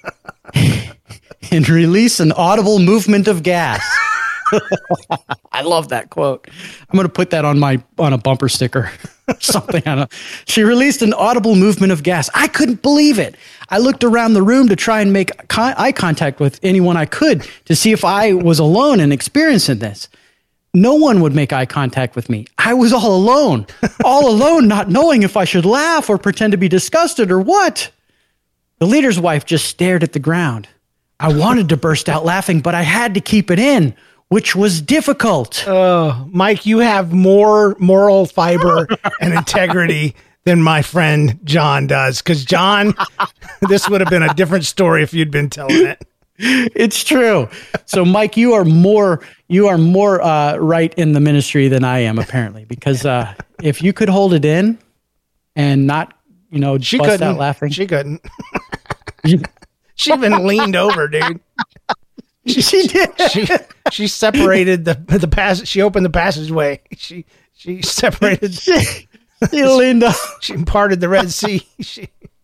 and release an audible movement of gas. I love that quote. I'm going to put that on a bumper sticker. Something. I don't know. She released an audible movement of gas. I couldn't believe it. I looked around the room to try and make eye contact with anyone I could to see if I was alone and experiencing this. No one would make eye contact with me. I was all alone, not knowing if I should laugh or pretend to be disgusted or what. The leader's wife just stared at the ground. I wanted to burst out laughing, but I had to keep it in, which was difficult. Mike, you have more moral fiber and integrity than my friend John does. Because John, this would have been a different story if you'd been telling it. It's true. So, Mike, you are more right in the ministry than I am, apparently. Because if you could hold it in and not, she bust couldn't. out laughing, she couldn't. She even leaned over, dude. She did. She separated the passage. She opened the passageway. She separated. She leaned up. She parted the Red Sea. She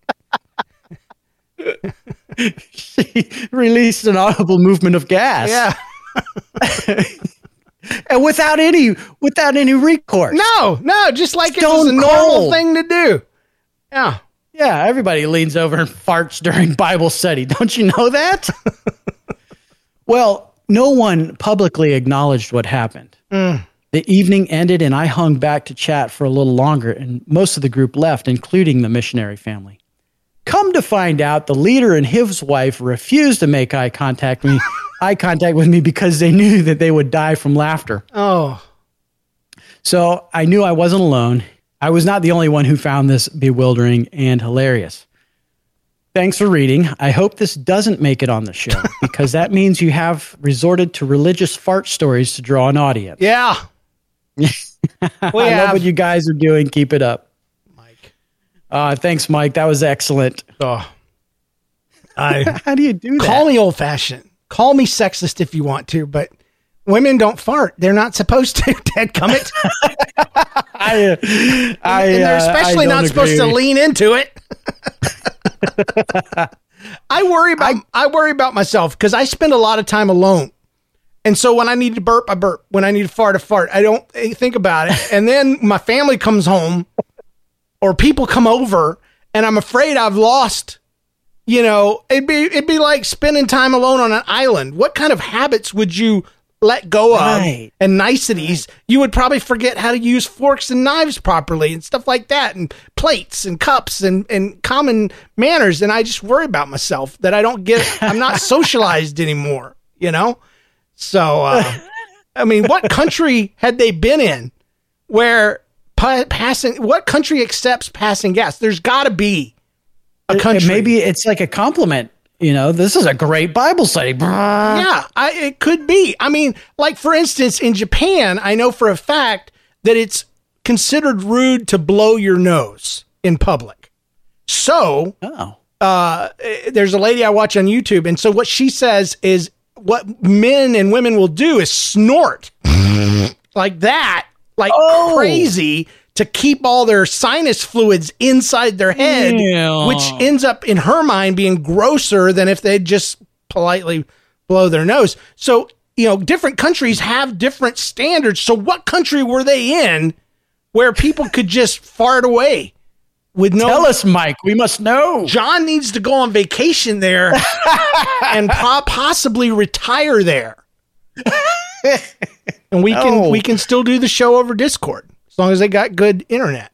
released an audible movement of gas. Yeah. And without any recourse. No, just like Stone it was a normal cold. thing to do. Yeah. Yeah, everybody leans over and farts during Bible study. Don't you know that? Well, no one publicly acknowledged what happened. The evening ended, and I hung back to chat for a little longer, and most of the group left, including the missionary family. Come to find out, the leader and his wife refused to make eye contact with me because they knew that they would die from laughter. Oh. So I knew I wasn't alone. I was not the only one who found this bewildering and hilarious. Thanks for reading. I hope this doesn't make it on the show because that means you have resorted to religious fart stories to draw an audience. Yeah. I love what you guys are doing. Keep it up. Mike. Thanks, Mike. That was excellent. Oh. How do you do that? Call me old-fashioned. Call me sexist if you want to, but women don't fart. They're not supposed to, dadgummit. And they're especially not supposed to lean into it. I worry about myself because I spend a lot of time alone. And so when I need to burp, I burp. When I need to fart, I fart. I don't think about it. And then my family comes home or people come over and I'm afraid I've lost, it'd be like spending time alone on an island. What kind of habits would you let go of and niceties? You would probably forget how to use forks and knives properly and stuff like that, and plates and cups and common manners. And I just worry about myself that I'm not socialized anymore, So, what country had they been in where what country accepts passing gas? There's got to be a country. Maybe it's like a compliment. This is a great Bible study. Yeah, it could be. Like, for instance, in Japan, I know for a fact that it's considered rude to blow your nose in public. So, there's a lady I watch on YouTube, and so what she says is what men and women will do is snort like that, crazy, to keep all their sinus fluids inside their head, which ends up in her mind being grosser than if they'd just politely blow their nose. So, different countries have different standards. So what country were they in where people could just fart away with no... Tell us, Mike. We must know. John needs to go on vacation there and possibly retire there. And we can still do the show over Discord. As long as they got good internet.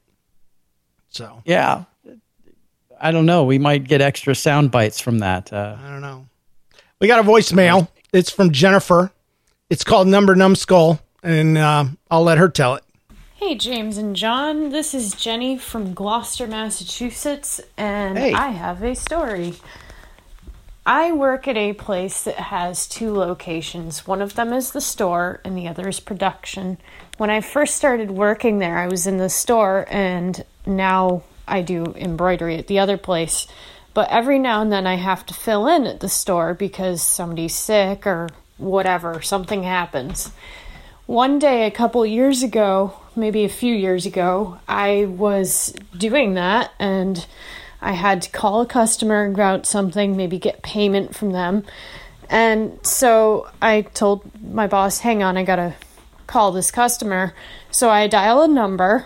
So yeah, I don't know. We might get extra sound bites from that. I don't know. We got a voicemail. It's from Jennifer. It's called Number Numbskull, and I'll let her tell it. Hey, James and John. This is Jenny from Gloucester, Massachusetts, and I have a story. I work at a place that has 2 locations. One of them is the store, and the other is production. When I first started working there, I was in the store, and now I do embroidery at the other place. But every now and then I have to fill in at the store because somebody's sick or whatever, something happens. One day, a couple years ago, maybe a few years ago, I was doing that, and I had to call a customer about something, maybe get payment from them. And so I told my boss, hang on, I gotta call this customer. So I dial a number,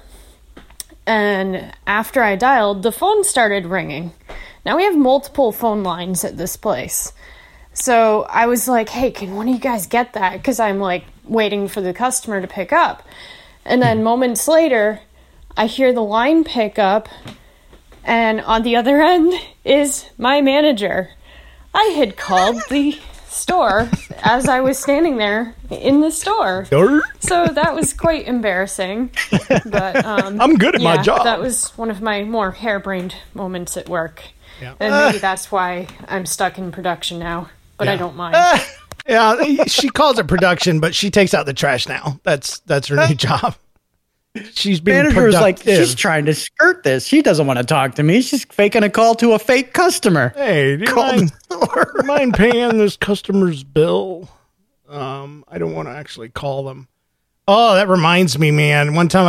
and after I dialed, the phone started ringing. Now we have multiple phone lines at this place. So I was like, hey, can one of you guys get that? Because I'm waiting for the customer to pick up. And then moments later, I hear the line pick up, and on the other end is my manager. I had called the store as I was standing there in the store. So that was quite embarrassing. But I'm good at my job. That was one of my more harebrained moments at work. Yeah. And maybe that's why I'm stuck in production now. But I don't mind. She calls it production, but she takes out the trash now. That's her new job. She's being Manager's productive. like, she's trying to skirt this. She doesn't want to talk to me. She's faking a call to a fake customer. Hey, do you mind paying this customer's bill? I don't want to actually call them. Oh, that reminds me, man. One time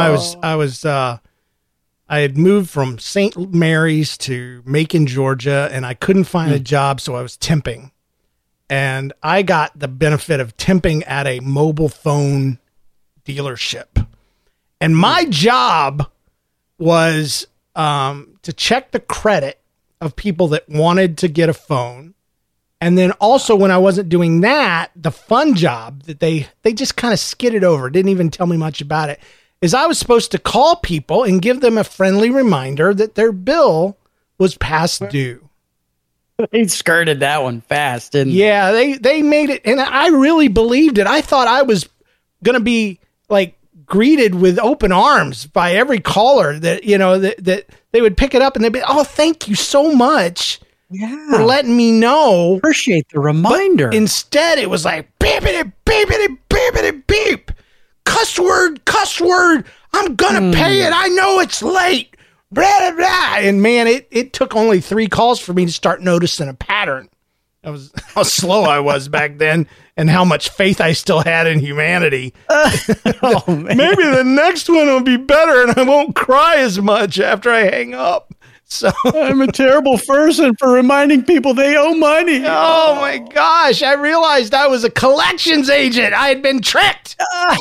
I had moved from St. Mary's to Macon, Georgia, and I couldn't find a job, so I was temping. And I got the benefit of temping at a mobile phone dealership. And my job was to check the credit of people that wanted to get a phone And then also when I wasn't doing that, the fun job that they just kind of skidded over, didn't even tell me much about it, is I was supposed to call people and give them a friendly reminder that their bill was past due. They skirted that one fast, didn't they? Yeah, they made it, and I really believed it. I thought I was going to be like greeted with open arms by every caller that, you know, that they would pick it up and they'd be, oh, thank you so much for letting me know. Appreciate the reminder. But instead, it was like, beepity, beepity, beepity, beep. Cuss word. I'm going to pay it. I know it's late. Blah, blah, blah. And man, it took only 3 calls for me to start noticing a pattern. That was how slow I was back then and how much faith I still had in humanity. Oh, man. Maybe the next one will be better and I won't cry as much after I hang up. So I'm a terrible person for reminding people they owe money. Oh my gosh. I realized I was a collections agent. I had been tricked.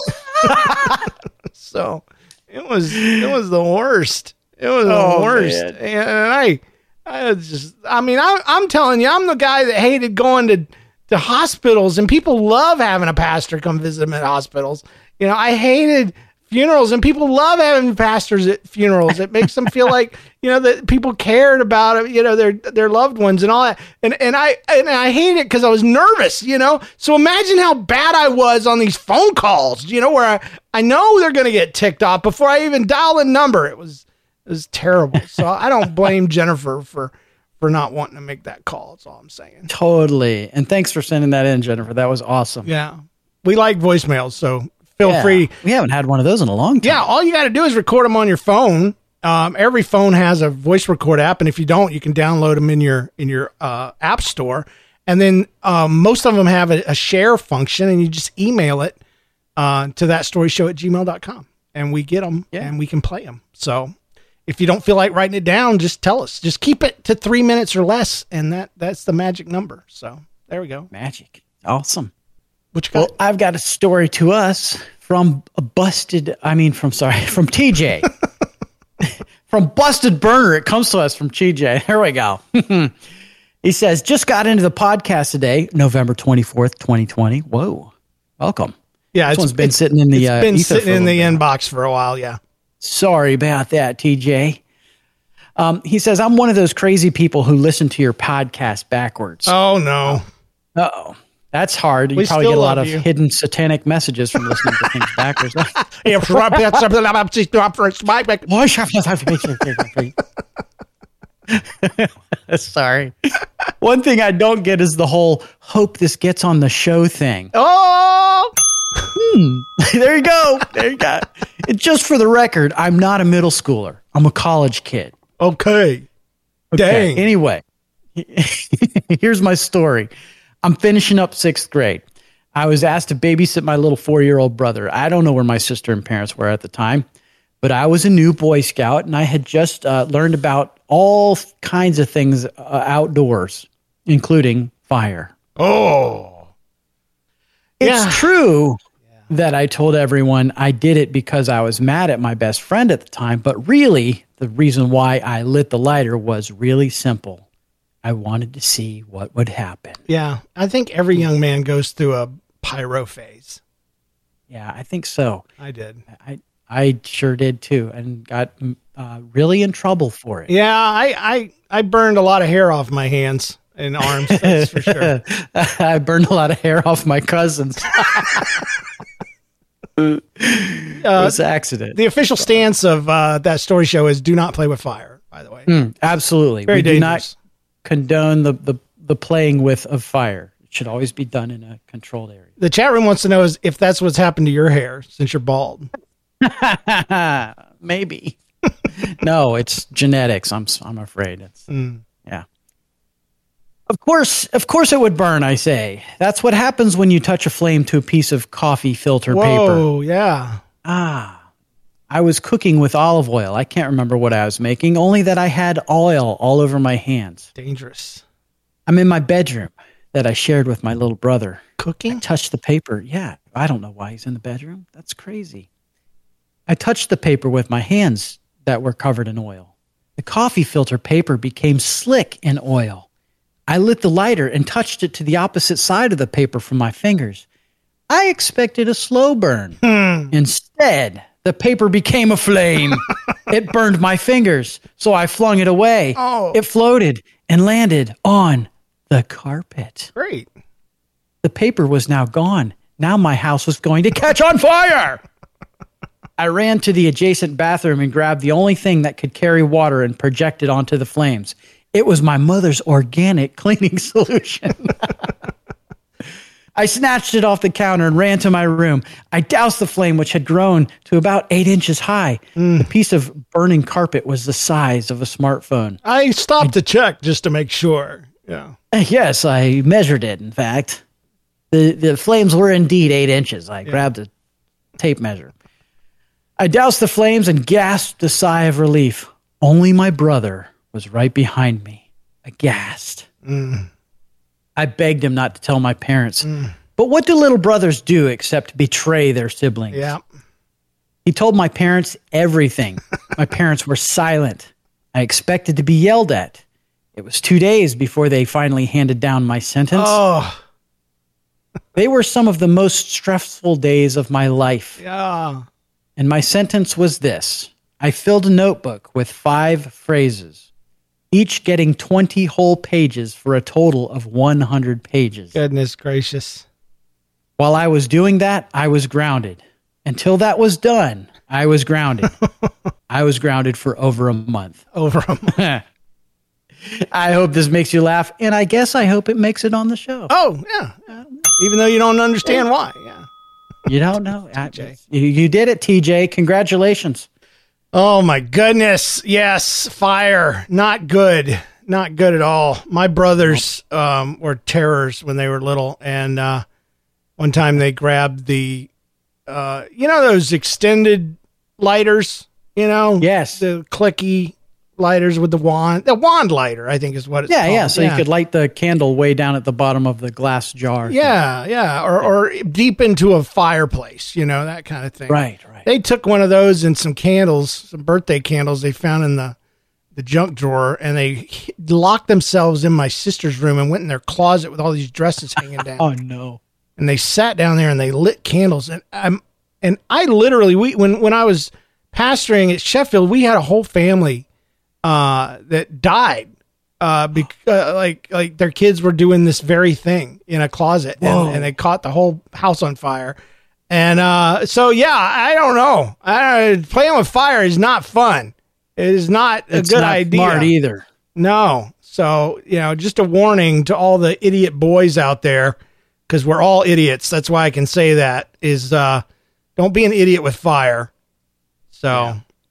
So it was the worst. It was the worst. Man. And I'm telling you, I'm the guy that hated going to hospitals, and people love having a pastor come visit them at hospitals. You know, I hated funerals, and people love having pastors at funerals. It makes them feel like, you know, that people cared about, you know, their loved ones and all that. And I hate it because I was nervous, you know. So imagine how bad I was on these phone calls, you know, where I know they're going to get ticked off before I even dial a number. It was terrible. So I don't blame Jennifer for not wanting to make that call. That's all I'm saying. Totally. And thanks for sending that in, Jennifer. That was awesome. Yeah. We like voicemails, so feel free. We haven't had one of those in a long time. Yeah. All you got to do is record them on your phone. Every phone has a voice record app. And if you don't, you can download them in your app store. And then most of them have a share function, and you just email it to thatstoryshow@gmail.com. And we get them and we can play them. So if you don't feel like writing it down, just tell us. Just keep it to 3 minutes or less, and that's the magic number. So there we go. Magic. Awesome. What you got? Well, I've got a story to us from TJ. From Busted Burner. It comes to us from TJ. Here we go. He says, just got into the podcast today, November 24th, 2020. Whoa. Welcome. Yeah. This one's been sitting in the inbox for a while. Yeah. Sorry about that, TJ. He says, I'm one of those crazy people who listen to your podcast backwards. Oh, no. Uh-oh. That's hard. You probably get a lot of hidden satanic messages from listening to things backwards. Sorry. One thing I don't get is the whole hope this gets on the show thing. Oh! There you go. And just for the record, I'm not a middle schooler. I'm a college kid. Okay. Dang. Anyway, here's my story. I'm finishing up 6th grade. I was asked to babysit my little 4-year-old brother. I don't know where my sister and parents were at the time, but I was a new Boy Scout, and I had just learned about all kinds of things outdoors, including fire. Oh. It's true that I told everyone I did it because I was mad at my best friend at the time, but really the reason why I lit the lighter was really simple. I wanted to see what would happen. Yeah, I think every young man goes through a pyro phase. Yeah, I think so. I did. I sure did too, and got really in trouble for it. Yeah, I burned a lot of hair off my hands and arms, that's for sure. I burned a lot of hair off my cousins. It was an accident. The official stance of that story show is do not play with fire, by the way. Absolutely. Very dangerous. Do not condone the playing with of fire. It should always be done in a controlled area. The chat room wants to know if that's what's happened to your hair since you're bald. Maybe. No, it's genetics. I'm afraid. It's yeah. Of course it would burn, I say. That's what happens when you touch a flame to a piece of coffee filter paper. Oh, yeah. I was cooking with olive oil. I can't remember what I was making, only that I had oil all over my hands. Dangerous. I'm in my bedroom that I shared with my little brother. Cooking? I touched the paper. Yeah, I don't know why he's in the bedroom. That's crazy. I touched the paper with my hands that were covered in oil. The coffee filter paper became slick in oil. I lit the lighter and touched it to the opposite side of the paper from my fingers. I expected a slow burn. Instead, the paper became a flame. It burned my fingers, so I flung it away. Oh. It floated and landed on the carpet. Great. The paper was now gone. Now my house was going to catch on fire. I ran to the adjacent bathroom and grabbed the only thing that could carry water and project it onto the flames. It was my mother's organic cleaning solution. I snatched it off the counter and ran to my room. I doused the flame, which had grown to about 8 inches high. The piece of burning carpet was the size of a smartphone. I stopped to check just to make sure. Yeah. Yes, I measured it, in fact. The flames were indeed 8 inches. I grabbed a tape measure. I doused the flames and gasped a sigh of relief. Only my brother was right behind me, aghast. I begged him not to tell my parents. But what do little brothers do except betray their siblings? Yeah. He told my parents everything. My parents were silent. I expected to be yelled at. It was 2 days before they finally handed down my sentence. Oh. They were some of the most stressful days of my life. Yeah. And my sentence was this. I filled a notebook with 5 phrases, each getting 20 whole pages for a total of 100 pages. Goodness gracious. While I was doing that, I was grounded. Until that was done, I was grounded. I was grounded for over a month. Over a month. I hope this makes you laugh, and I guess I hope it makes it on the show. Oh, yeah. Even though you don't understand why. Yeah. You don't know. You did it, TJ. Congratulations. Oh, my goodness. Yes, fire. Not good. Not good at all. My brothers were terrors when they were little, and one time they grabbed the, those extended lighters, Yes. The clicky lighters with the wand lighter, I think is what it's called. Yeah, so you could light the candle way down at the bottom of the glass jar. Yeah, or deep into a fireplace, that kind of thing. Right. They took one of those and some candles, some birthday candles they found in the junk drawer, and they locked themselves in my sister's room and went in their closet with all these dresses hanging down. Oh, no. And they sat down there and they lit candles. And I literally, when I was pastoring at Sheffield, we had a whole family that died because like their kids were doing this very thing in a closet, and they caught the whole house on fire. And so yeah, I don't know. Playing with fire is not fun. It is not a good idea. Smart either. No. So just a warning to all the idiot boys out there, because we're all idiots. That's why I can say that is don't be an idiot with fire. So,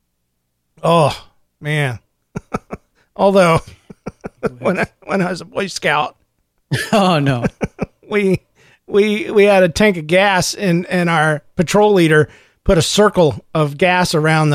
oh man. Although when I was a Boy Scout, oh no, we had a tank of gas and our patrol leader put a circle of gas around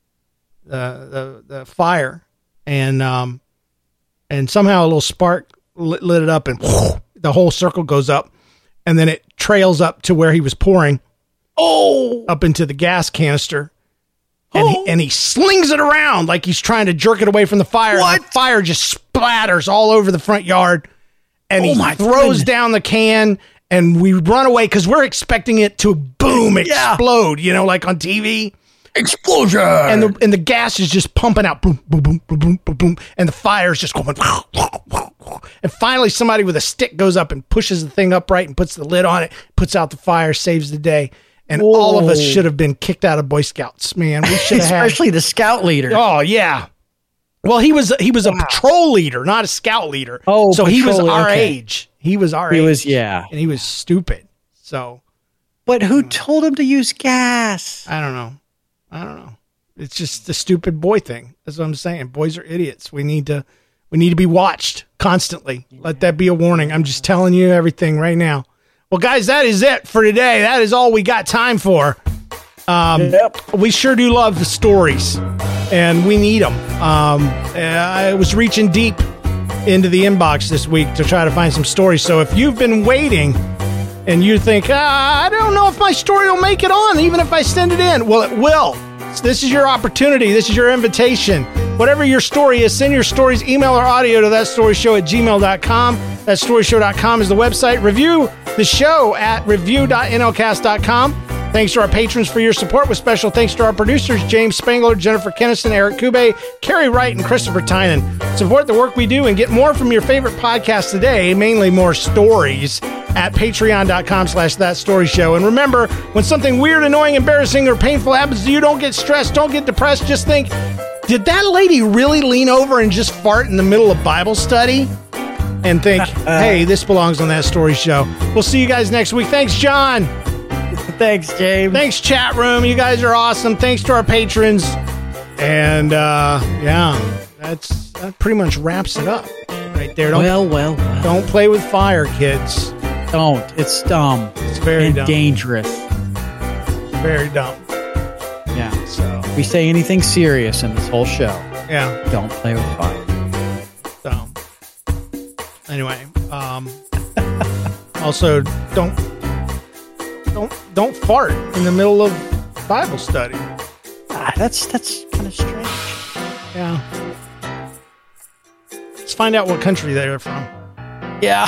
the fire, and somehow a little spark lit it up, and the whole circle goes up, and then it trails up to where he was pouring up into the gas canister. And he slings it around like he's trying to jerk it away from the fire. What? And the fire just splatters all over the front yard. And he throws down the can, and we run away because we're expecting it to boom, explode, like on TV. Explosion! And the gas is just pumping out, boom, boom, boom, boom, boom, boom, boom, and the fire is just going. And finally, somebody with a stick goes up and pushes the thing upright and puts the lid on it, puts out the fire, saves the day. And all of us should have been kicked out of Boy Scouts, man. We should have especially the scout leader. Oh yeah. Well, he was a patrol leader, not a scout leader. Oh, so he was our age. He was our age. And he was stupid. So, but who told him to use gas? I don't know. It's just the stupid boy thing. That's what I'm saying. Boys are idiots. We need to be watched constantly. Yeah. Let that be a warning. I'm just telling you everything right now. Well, guys, that is it for today. That is all we got time for. We sure do love the stories, and we need them. I was reaching deep into the inbox this week to try to find some stories. So if you've been waiting and you think, I don't know if my story will make it on, even if I send it in, well, it will. So this is your opportunity. This is your invitation. Whatever your story is, send your stories, email or audio to thatstoryshow@gmail.com. Thatstoryshow.com is the website. Review the show at review.nlcast.com. Thanks to our patrons for your support, with special thanks to our producers, James Spangler, Jennifer Kennison, Eric Kube, Carrie Wright, and Christopher Tynan. Support the work we do and get more from your favorite podcast today, mainly more stories, at patreon.com/thatstoryshow. And remember, when something weird, annoying, embarrassing, or painful happens to you, don't get stressed, don't get depressed, just think, did that lady really lean over and just fart in the middle of Bible study? And think, hey, this belongs on That Story Show. We'll see you guys next week. Thanks, John. Thanks, James. Thanks, chat room. You guys are awesome. Thanks to our patrons. And, that pretty much wraps it up right there. Don't play with fire, kids. Don't. It's dumb. It's very dumb. Dangerous. Very dumb. Yeah. So if we say anything serious in this whole show, don't play with fire. So, anyway, also don't fart in the middle of Bible study. That's kind of strange. Yeah. Let's find out what country they're from. Yeah.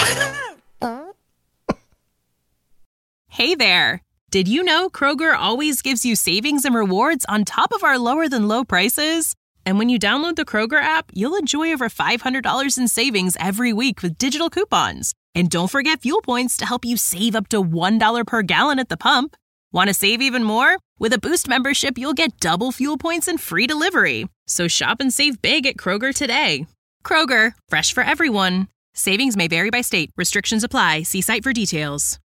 Hey there. Did you know Kroger always gives you savings and rewards on top of our lower than low prices? And when you download the Kroger app, you'll enjoy over $500 in savings every week with digital coupons. And don't forget fuel points to help you save up to $1 per gallon at the pump. Want to save even more? With a Boost membership, you'll get double fuel points and free delivery. So shop and save big at Kroger today. Kroger, fresh for everyone. Savings may vary by state. Restrictions apply. See site for details.